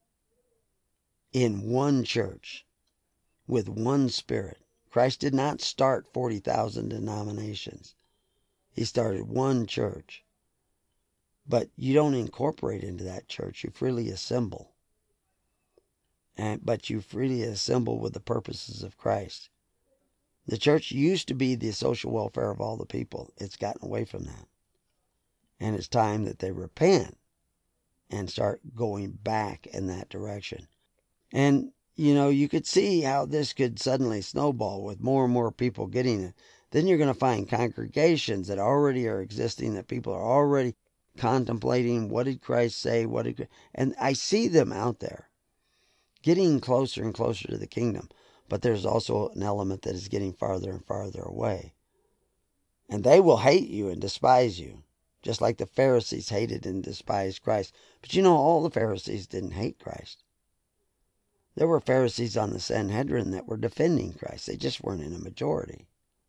in one church with one Spirit. Christ did not start forty thousand denominations. He started one church. But you don't incorporate into that church. You freely assemble. And, but you freely assemble with the purposes of Christ. The church used to be the social welfare of all the people. It's gotten away from that. And it's time that they repent and start going back in that direction. And, you know, you could see how this could suddenly snowball with more and more people getting it. Then you're going to find congregations that already are existing, that people are already contemplating, what did Christ say? What did, and I see them out there getting closer and closer to the kingdom. But there's also an element that is getting farther and farther away. And they will hate you and despise you, just like the Pharisees hated and despised Christ. But you know, all the Pharisees didn't hate Christ. There were Pharisees on the Sanhedrin that were defending Christ. They just weren't in a majority.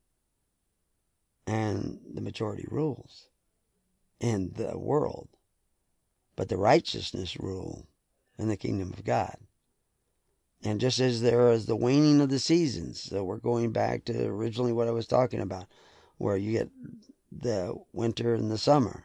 And the majority rules in the world. But the righteousness rule in the kingdom of God. And just as there is the waning of the seasons, so we're going back to originally what I was talking about, where you get the winter and the summer.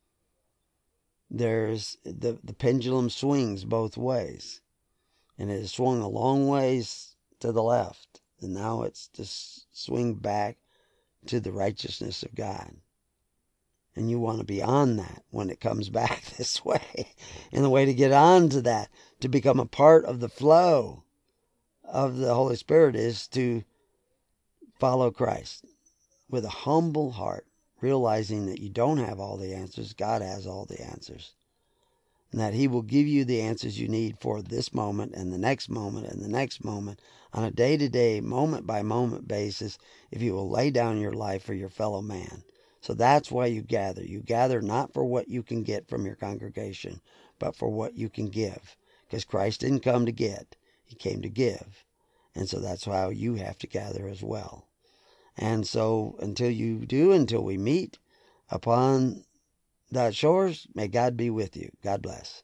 There's the, the pendulum swings both ways. And it has swung a long ways to the left. And now it's to swing back to the righteousness of God. And you want to be on that when it comes back this way. And the way to get on to that, to become a part of the flow of the Holy Spirit, is to follow Christ with a humble heart, realizing that you don't have all the answers. God has all the answers. and that He will give you the answers you need for this moment and the next moment and the next moment on a day-to-day, moment-by-moment basis if you will lay down your life for your fellow man. So that's why you gather. You gather not for what you can get from your congregation, but for what you can give. Because Christ didn't come to get. He came to give. And so that's how you have to gather as well. And so until you do, until we meet upon the shores, may God be with you. God bless.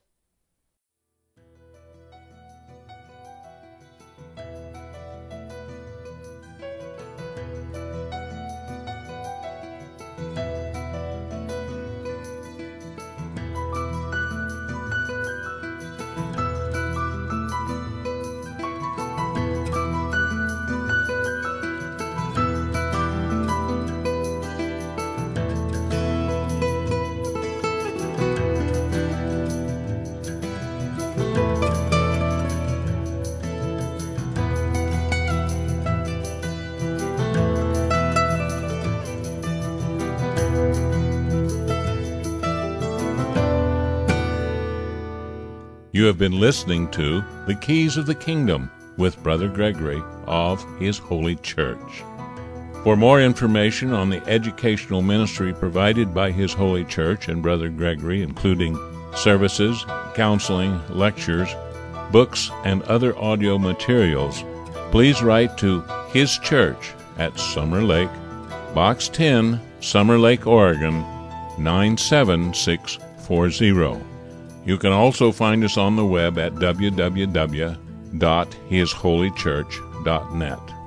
You have been listening to The Keys of the Kingdom with Brother Gregory of His Holy Church. For more information on the educational ministry provided by His Holy Church and Brother Gregory, including services, counseling, lectures, books, and other audio materials, please write to His Church at Summer Lake, Box ten, Summer Lake, Oregon, nine seven six four zero. You can also find us on the web at w w w dot his holy church dot net.